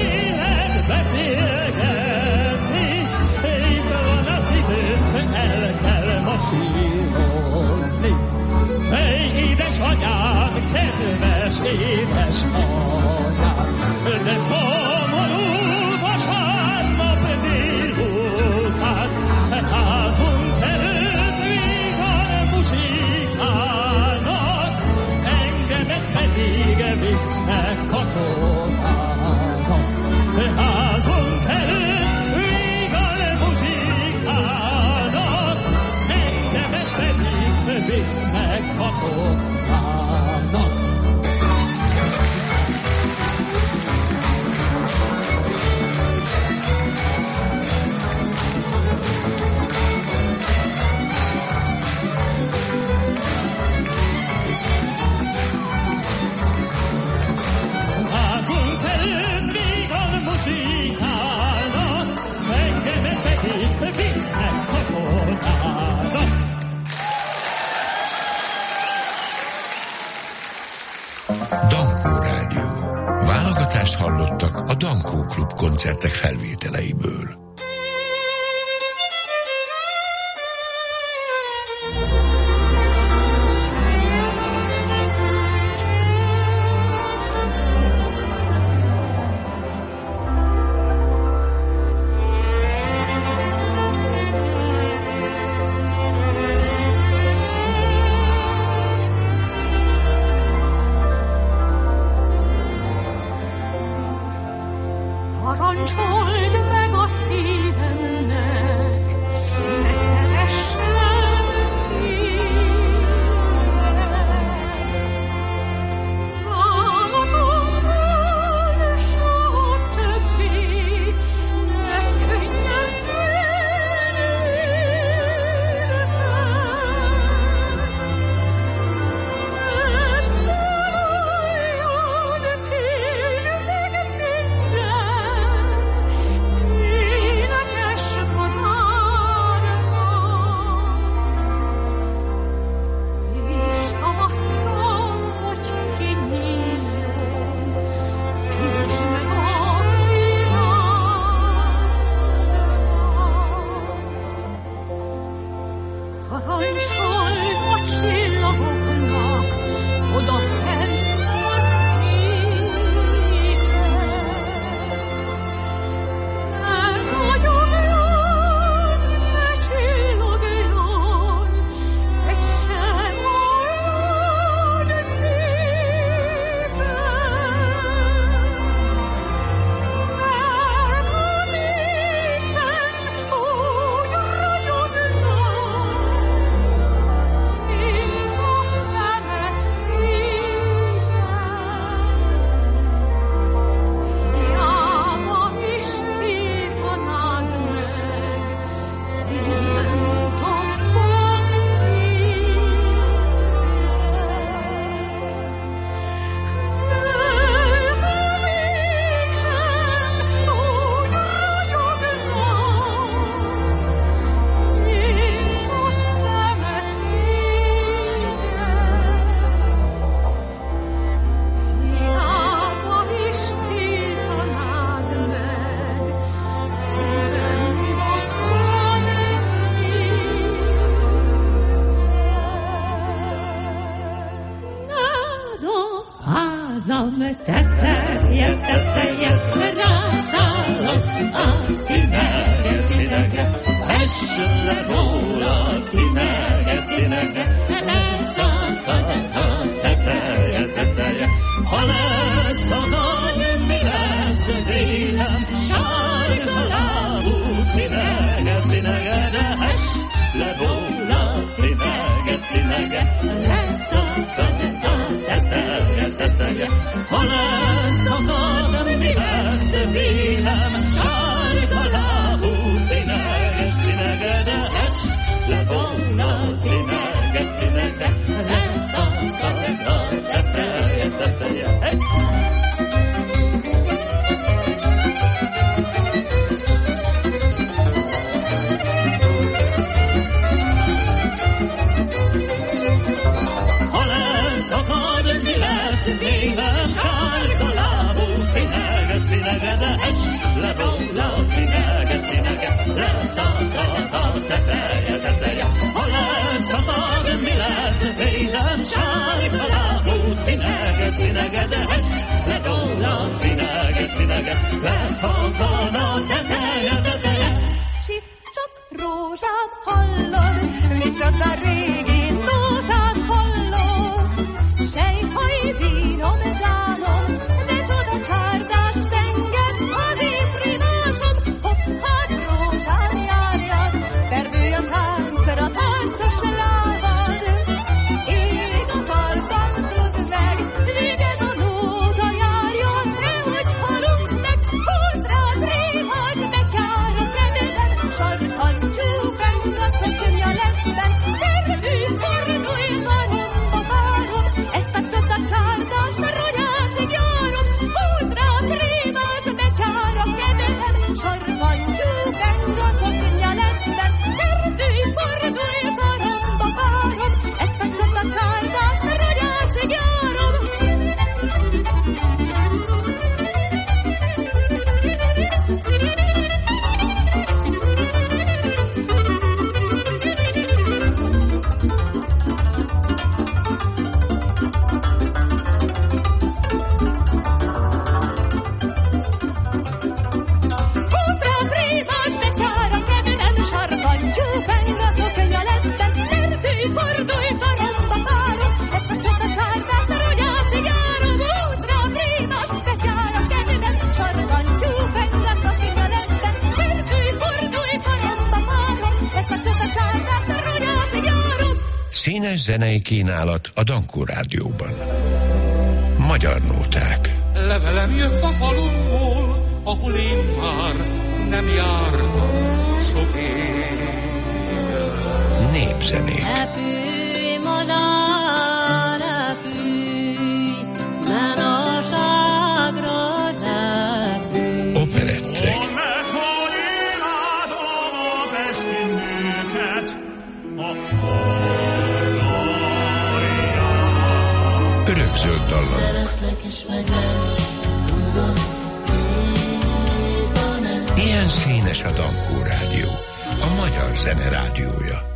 édes anyám. De szomorú vasárnap délután házunk előtt vígan muzsikálnak, engemet pedig visznek katonának. Házunk előtt vígan muzsikálnak, engemet pedig visznek katonának. Dankó Rádió. Válogatást hallottak a Dankó Klub koncertek felvételeiből. Parancsold meg a szívemnek, ne szeressen téged. Bánatomban soha többé ne könnyezzél életem. Ebből tízs meg minden, énekes madárnak. És tavasszal, hogy kinyíljon, tízs meg a virágokat. Parancsolj a csillagoknak odafenn az égen. Ne ragyogjon, ne csillogjon, egy sem olyan szépen. Mert az égen úgy ragyogna, mint a szemed hiába is tiltanád meg, szívem tobban mert az égen úgy ragyogna, mint a szemed hiába is tiltanád meg, szívem dobban Náda házam teteje, rászállok a cinege, vess le róla cinege, leszakad a teteje. Ha leszakad, mi lesz vélem, sárga lábú cinege, de hess le róla cinege, leszakad a teteje. Ha leszakad, mi lesz vélem, sárga lábú cinege, de hess le róla cinege, leszakad a teteje. Hey! Ha leszakad, mi lesz vélem, sárga cinege, de le róla, cinege, lesz halkan a teteje. Csak rózsám hallod, micsoda régi nótát hallok. Sejhaj vínom dálom, de csoda csárdást tenged az én primásom. Hopp, hát rózsám járjad, perdüljön táncra táncos lábad. Ég a talpam, tudd meg, míg ez a nóta járjon, nehogy halunk meg. Húzd rád rémás betyára kemetem, sarkan csúpeng a szökönj a lepben. Fordulj, fordulj, karomba várom, ezt a csoda csárdást a ronyásig járom. Húzd rád rémás betyára kemetem, sarkan csúpeng a szökönj a lepben. Fordulj, fordulj, karomba várom, ezt a csoda csárdást a ronyásig járom. Húzd rám rémás betyára kemetem, sarkan csúpeng a szökönny a lepben. Fordulj, fordulj, karomba várom, ezt a csoda csárdást a ronyásig járom. Húzd rám rémás betyára kemetem, sarkan csúpeng a szökönny a lepben. Fordulj, fordulj, karomba várom, ezt a csoda csárdást a ronyásig járom. Színes zenei kínálat a Dankó Rádióban. Magyar nóták. Levelem jött a falumból, ahol én már nem jártam sok éve. Népzenék. Repülj, madár, repülj, menőságra repülj. Operettek. Amikor én látom a pesti nőket, a Örökzöld dallamok. Szeretlek és meglep, tudod, így van-e? Ilyen színes a Dankó Rádió, a magyar zene rádiója.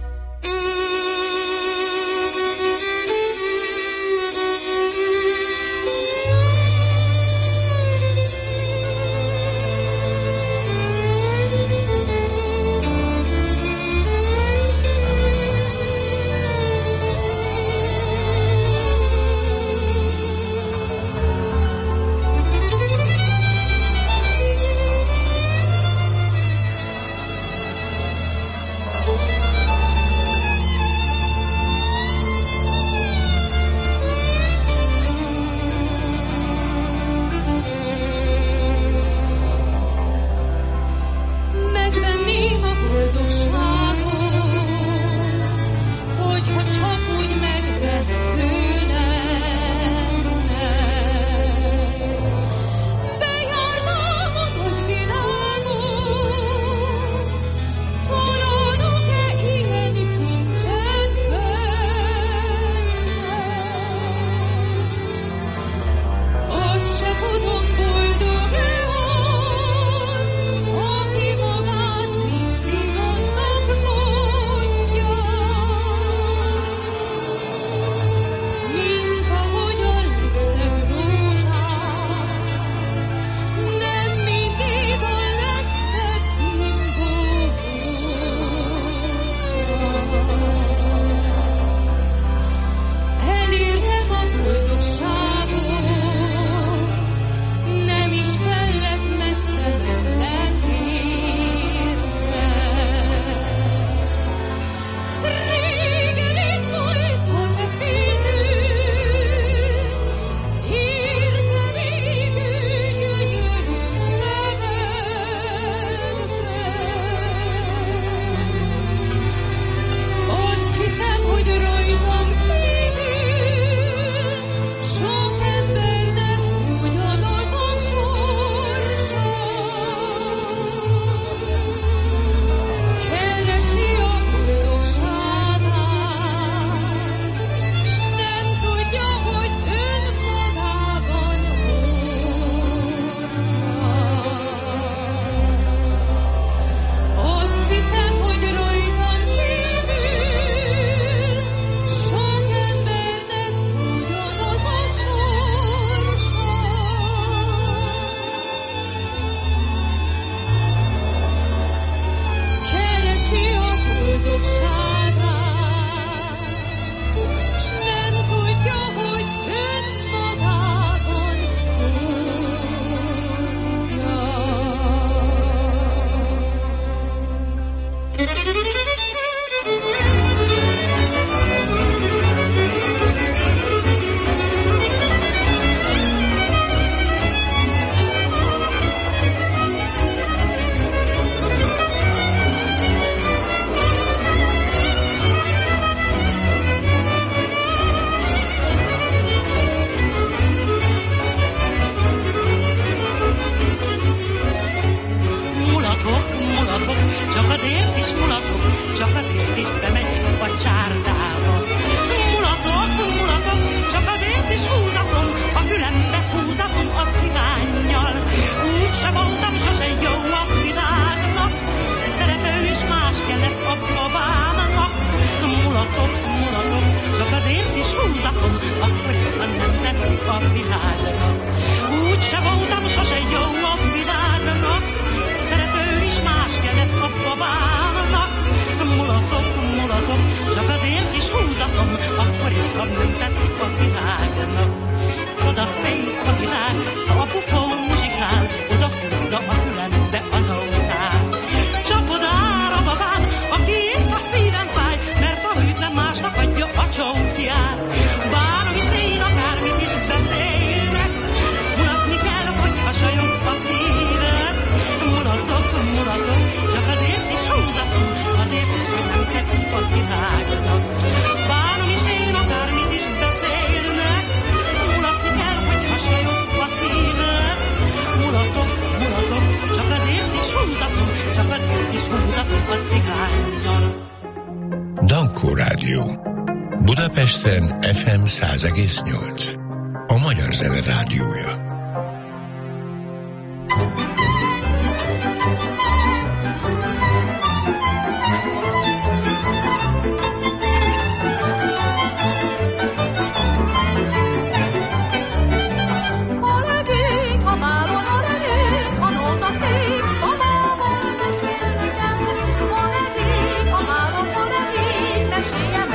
szép a világ, a bufó muzsikál, oda húzza a fülembe a nótát. Csapod ára babám, aki épp a szívem fáj, mert a hűtlen másnak adja a csókját. Bánom is én akármit is beszélnek, mulatni kell, hogy hasonljon a szívem. Mulatok, mulatok, csak azért is húzatom, azért is, hogy nem tetszik a világnak. Bánom is én akármit is beszélnek, mulatni kell, hogy hasonljon a szívem. Mulatok, mulatok, csak azért is húzatom, csak azért is húzatom a cigánnyal. Dankó Rádió. Budapesten FM 100,8. A Magyar Zene Rádiója.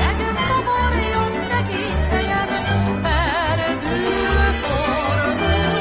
Perdül, fordul,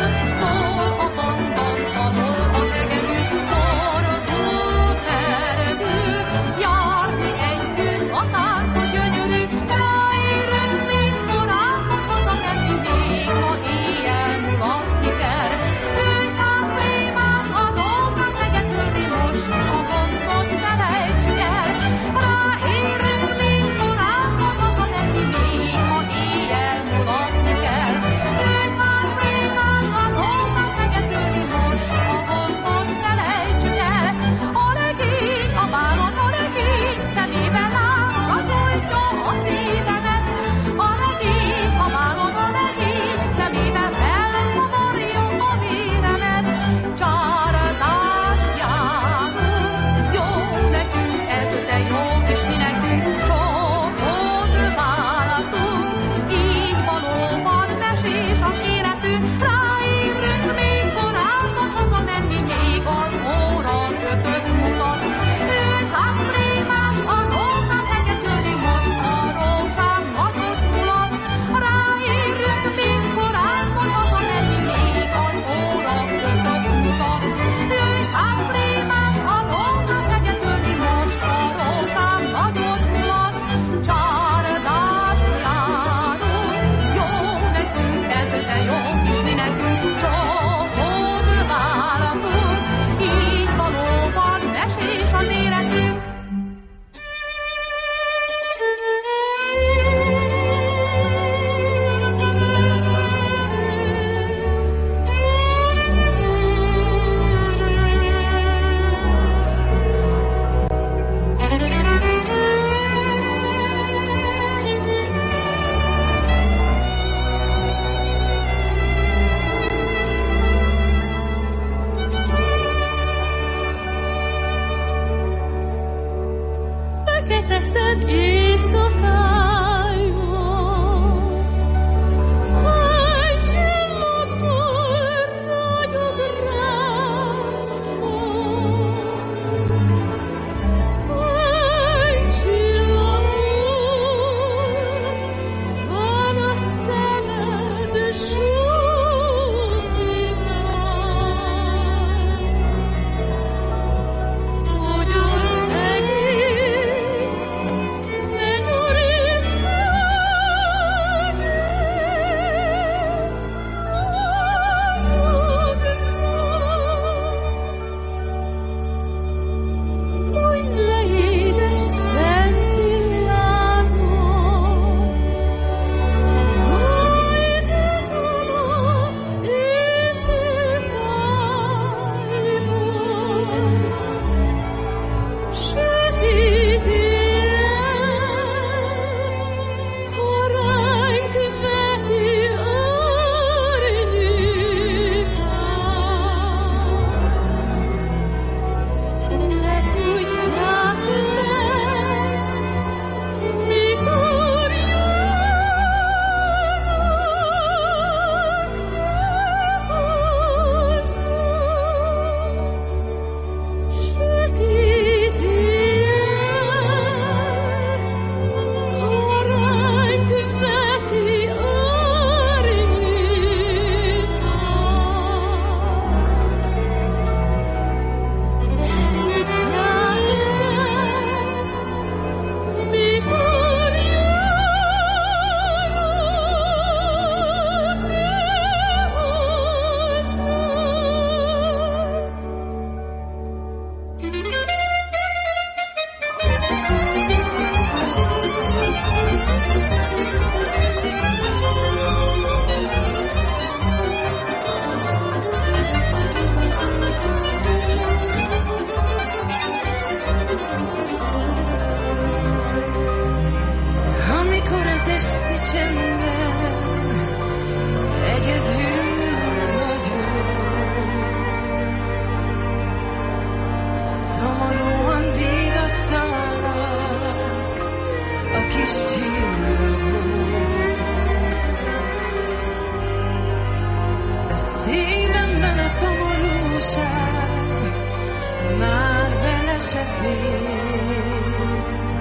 apróság már bele se fér.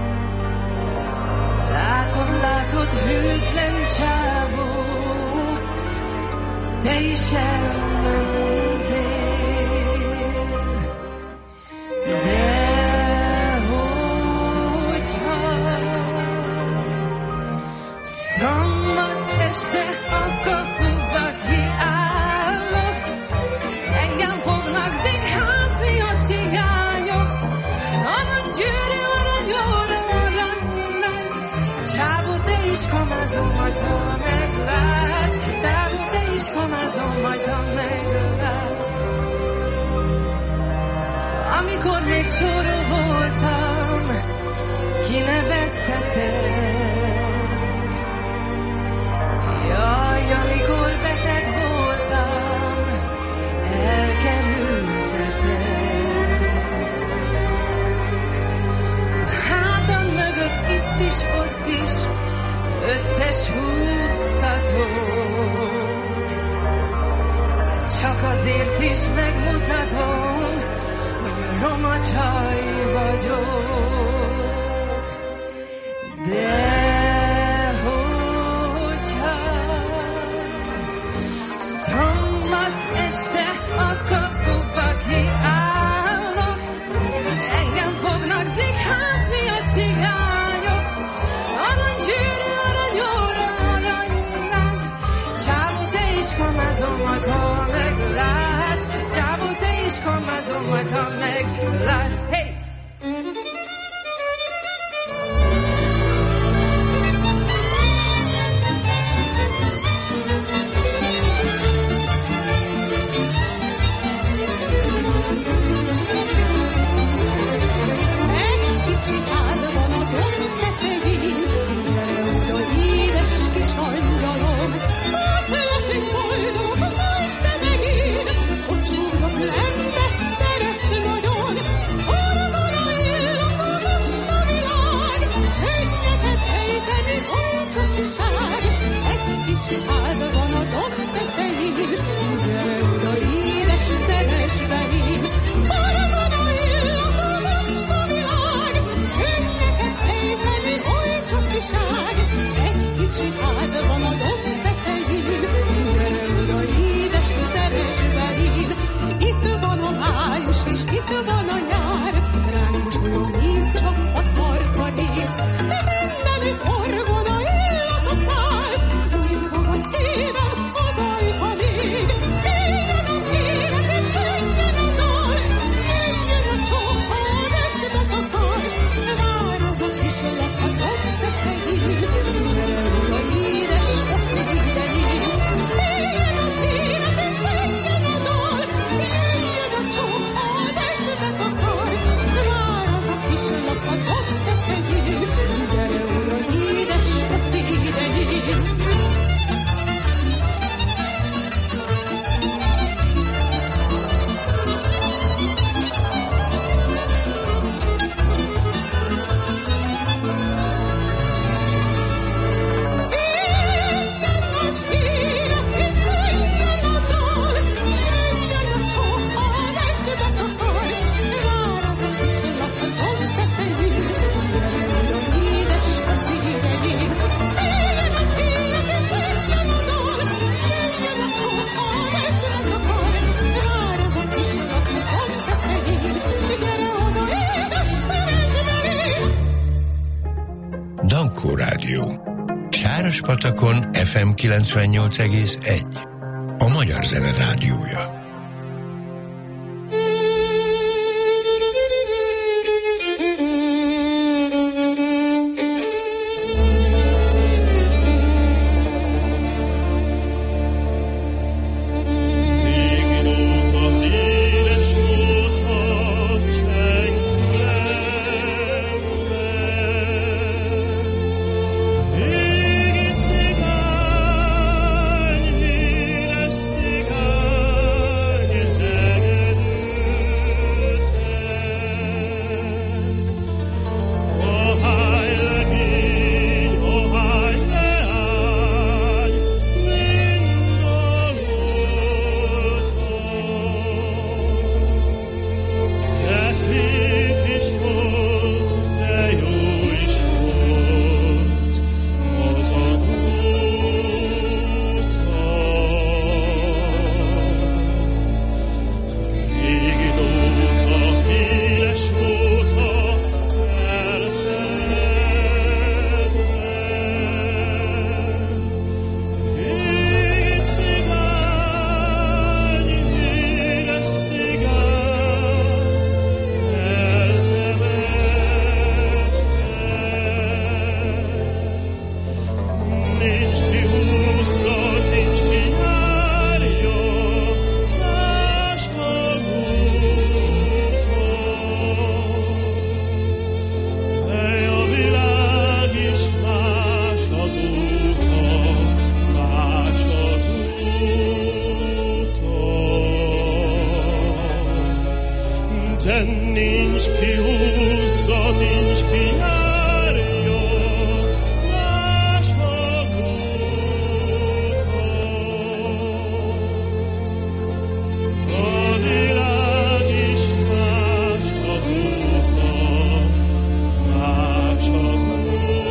Látod, hűtlen csávó, te is elmentél. De hogyha szombat este a kapuba kiállok, engem fognak digházni a cigányok. Aranygyűrű, aranyóra, aranylánc, csávó, te is kamázol majd, ha meglátsz. Csávó, te is kamázol majd, ha meglátsz. Amikor még csóró voltam, kinevettetek. Jaj, amikor beteg voltam, elkerültetek. Hátam mögött itt is, ott is összes húttatok. Csak azért is megmutatom, hogy roma csaj vagyok. De hogyha szombat este a kapuba kiállok, engem fognak digházni a cigányok. Aranygyűrű, aranyóra, aranylánc, csávó, te is kamázol majd, ha meglátsz. Csávó, te is kamázol majd, ha meglátsz. Hey! Dankó Rádió. Sárospatakon FM 98,1. A magyar zene rádiója. Cigány, híres cigány, úten nincs ki húzza, nincs ki járja, másod úton. A világ is más az úton, más az úton.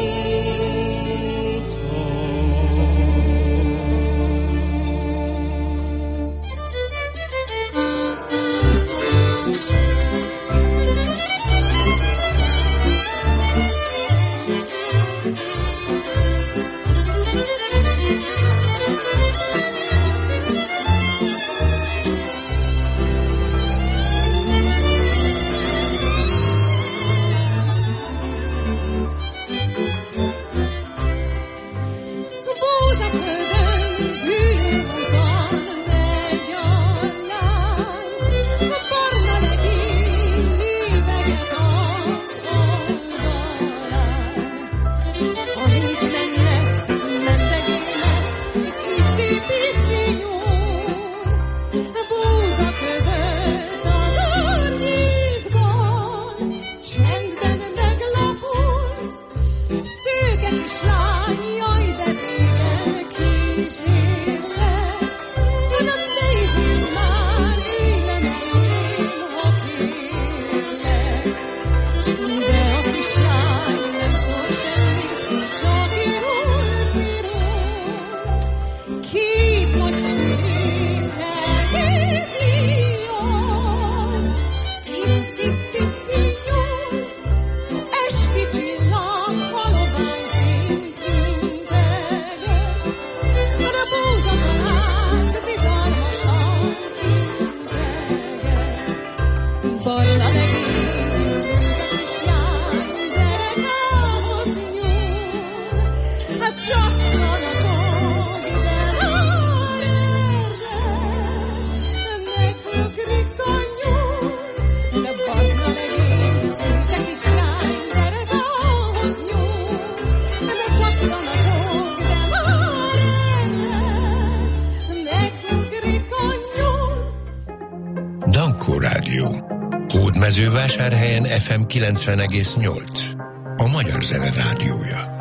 Hódmezővásárhelyen FM 90,8. A Magyar Zene Rádiója.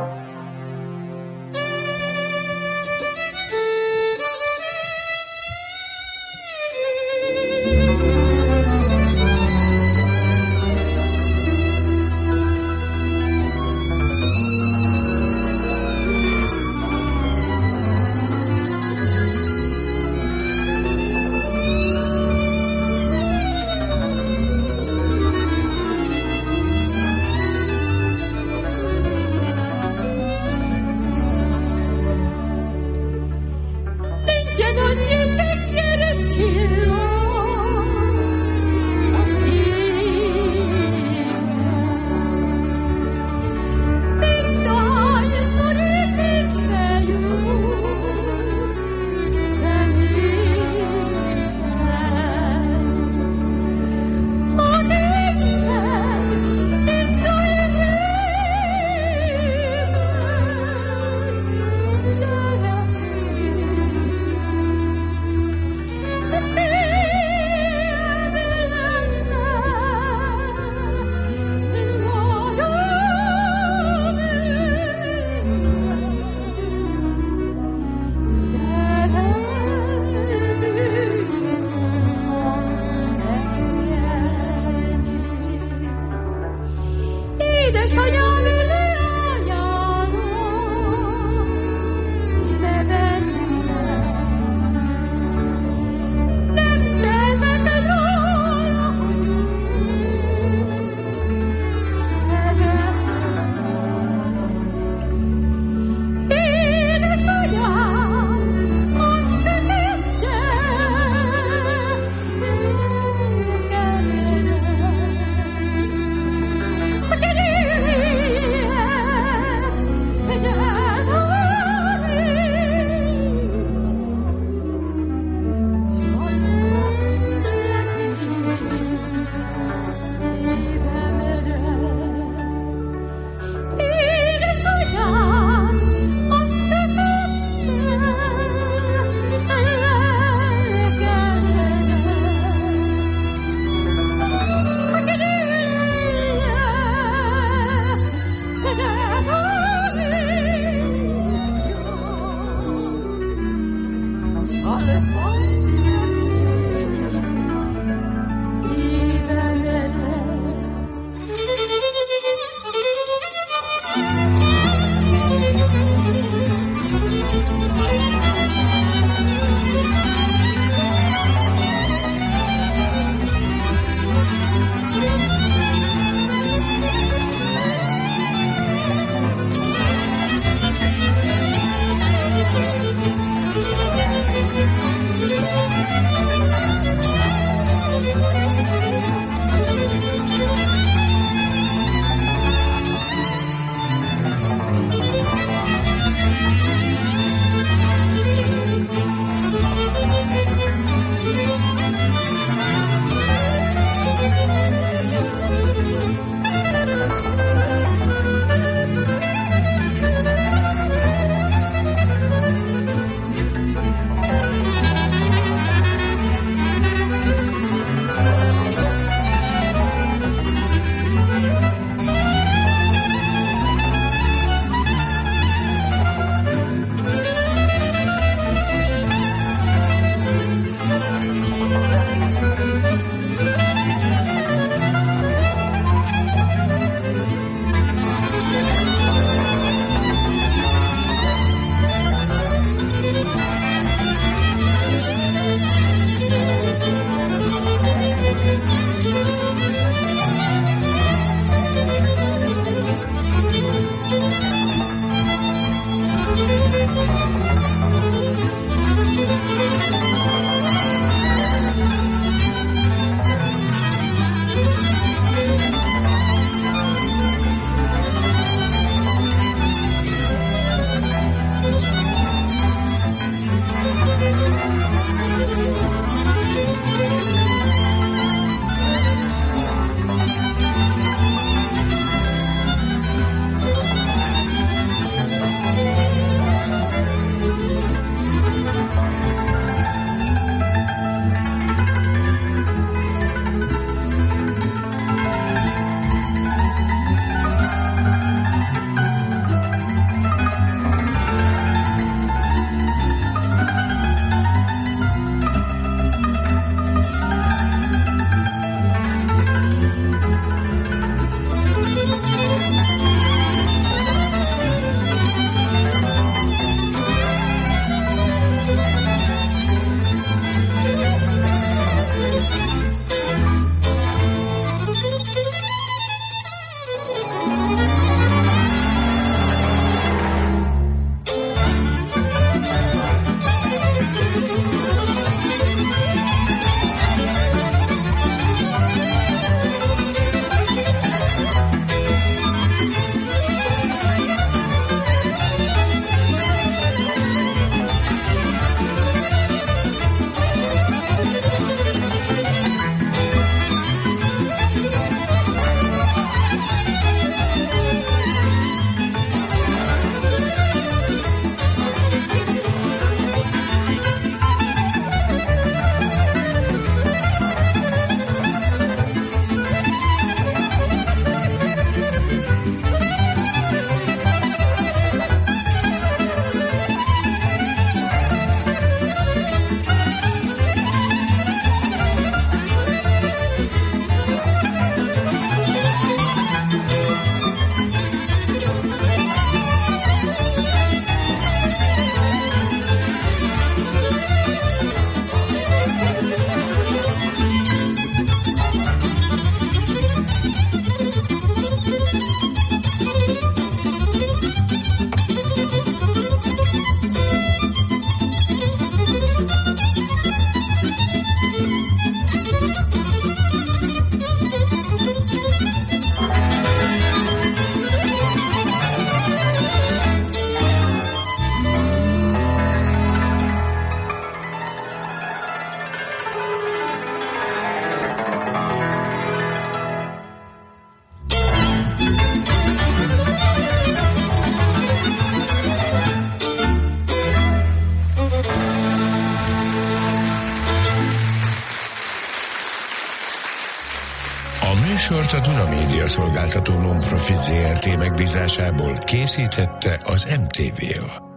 műsort a Duna Média Szolgáltató Non-Profit Zrt. Megbízásából készítette az MTVA.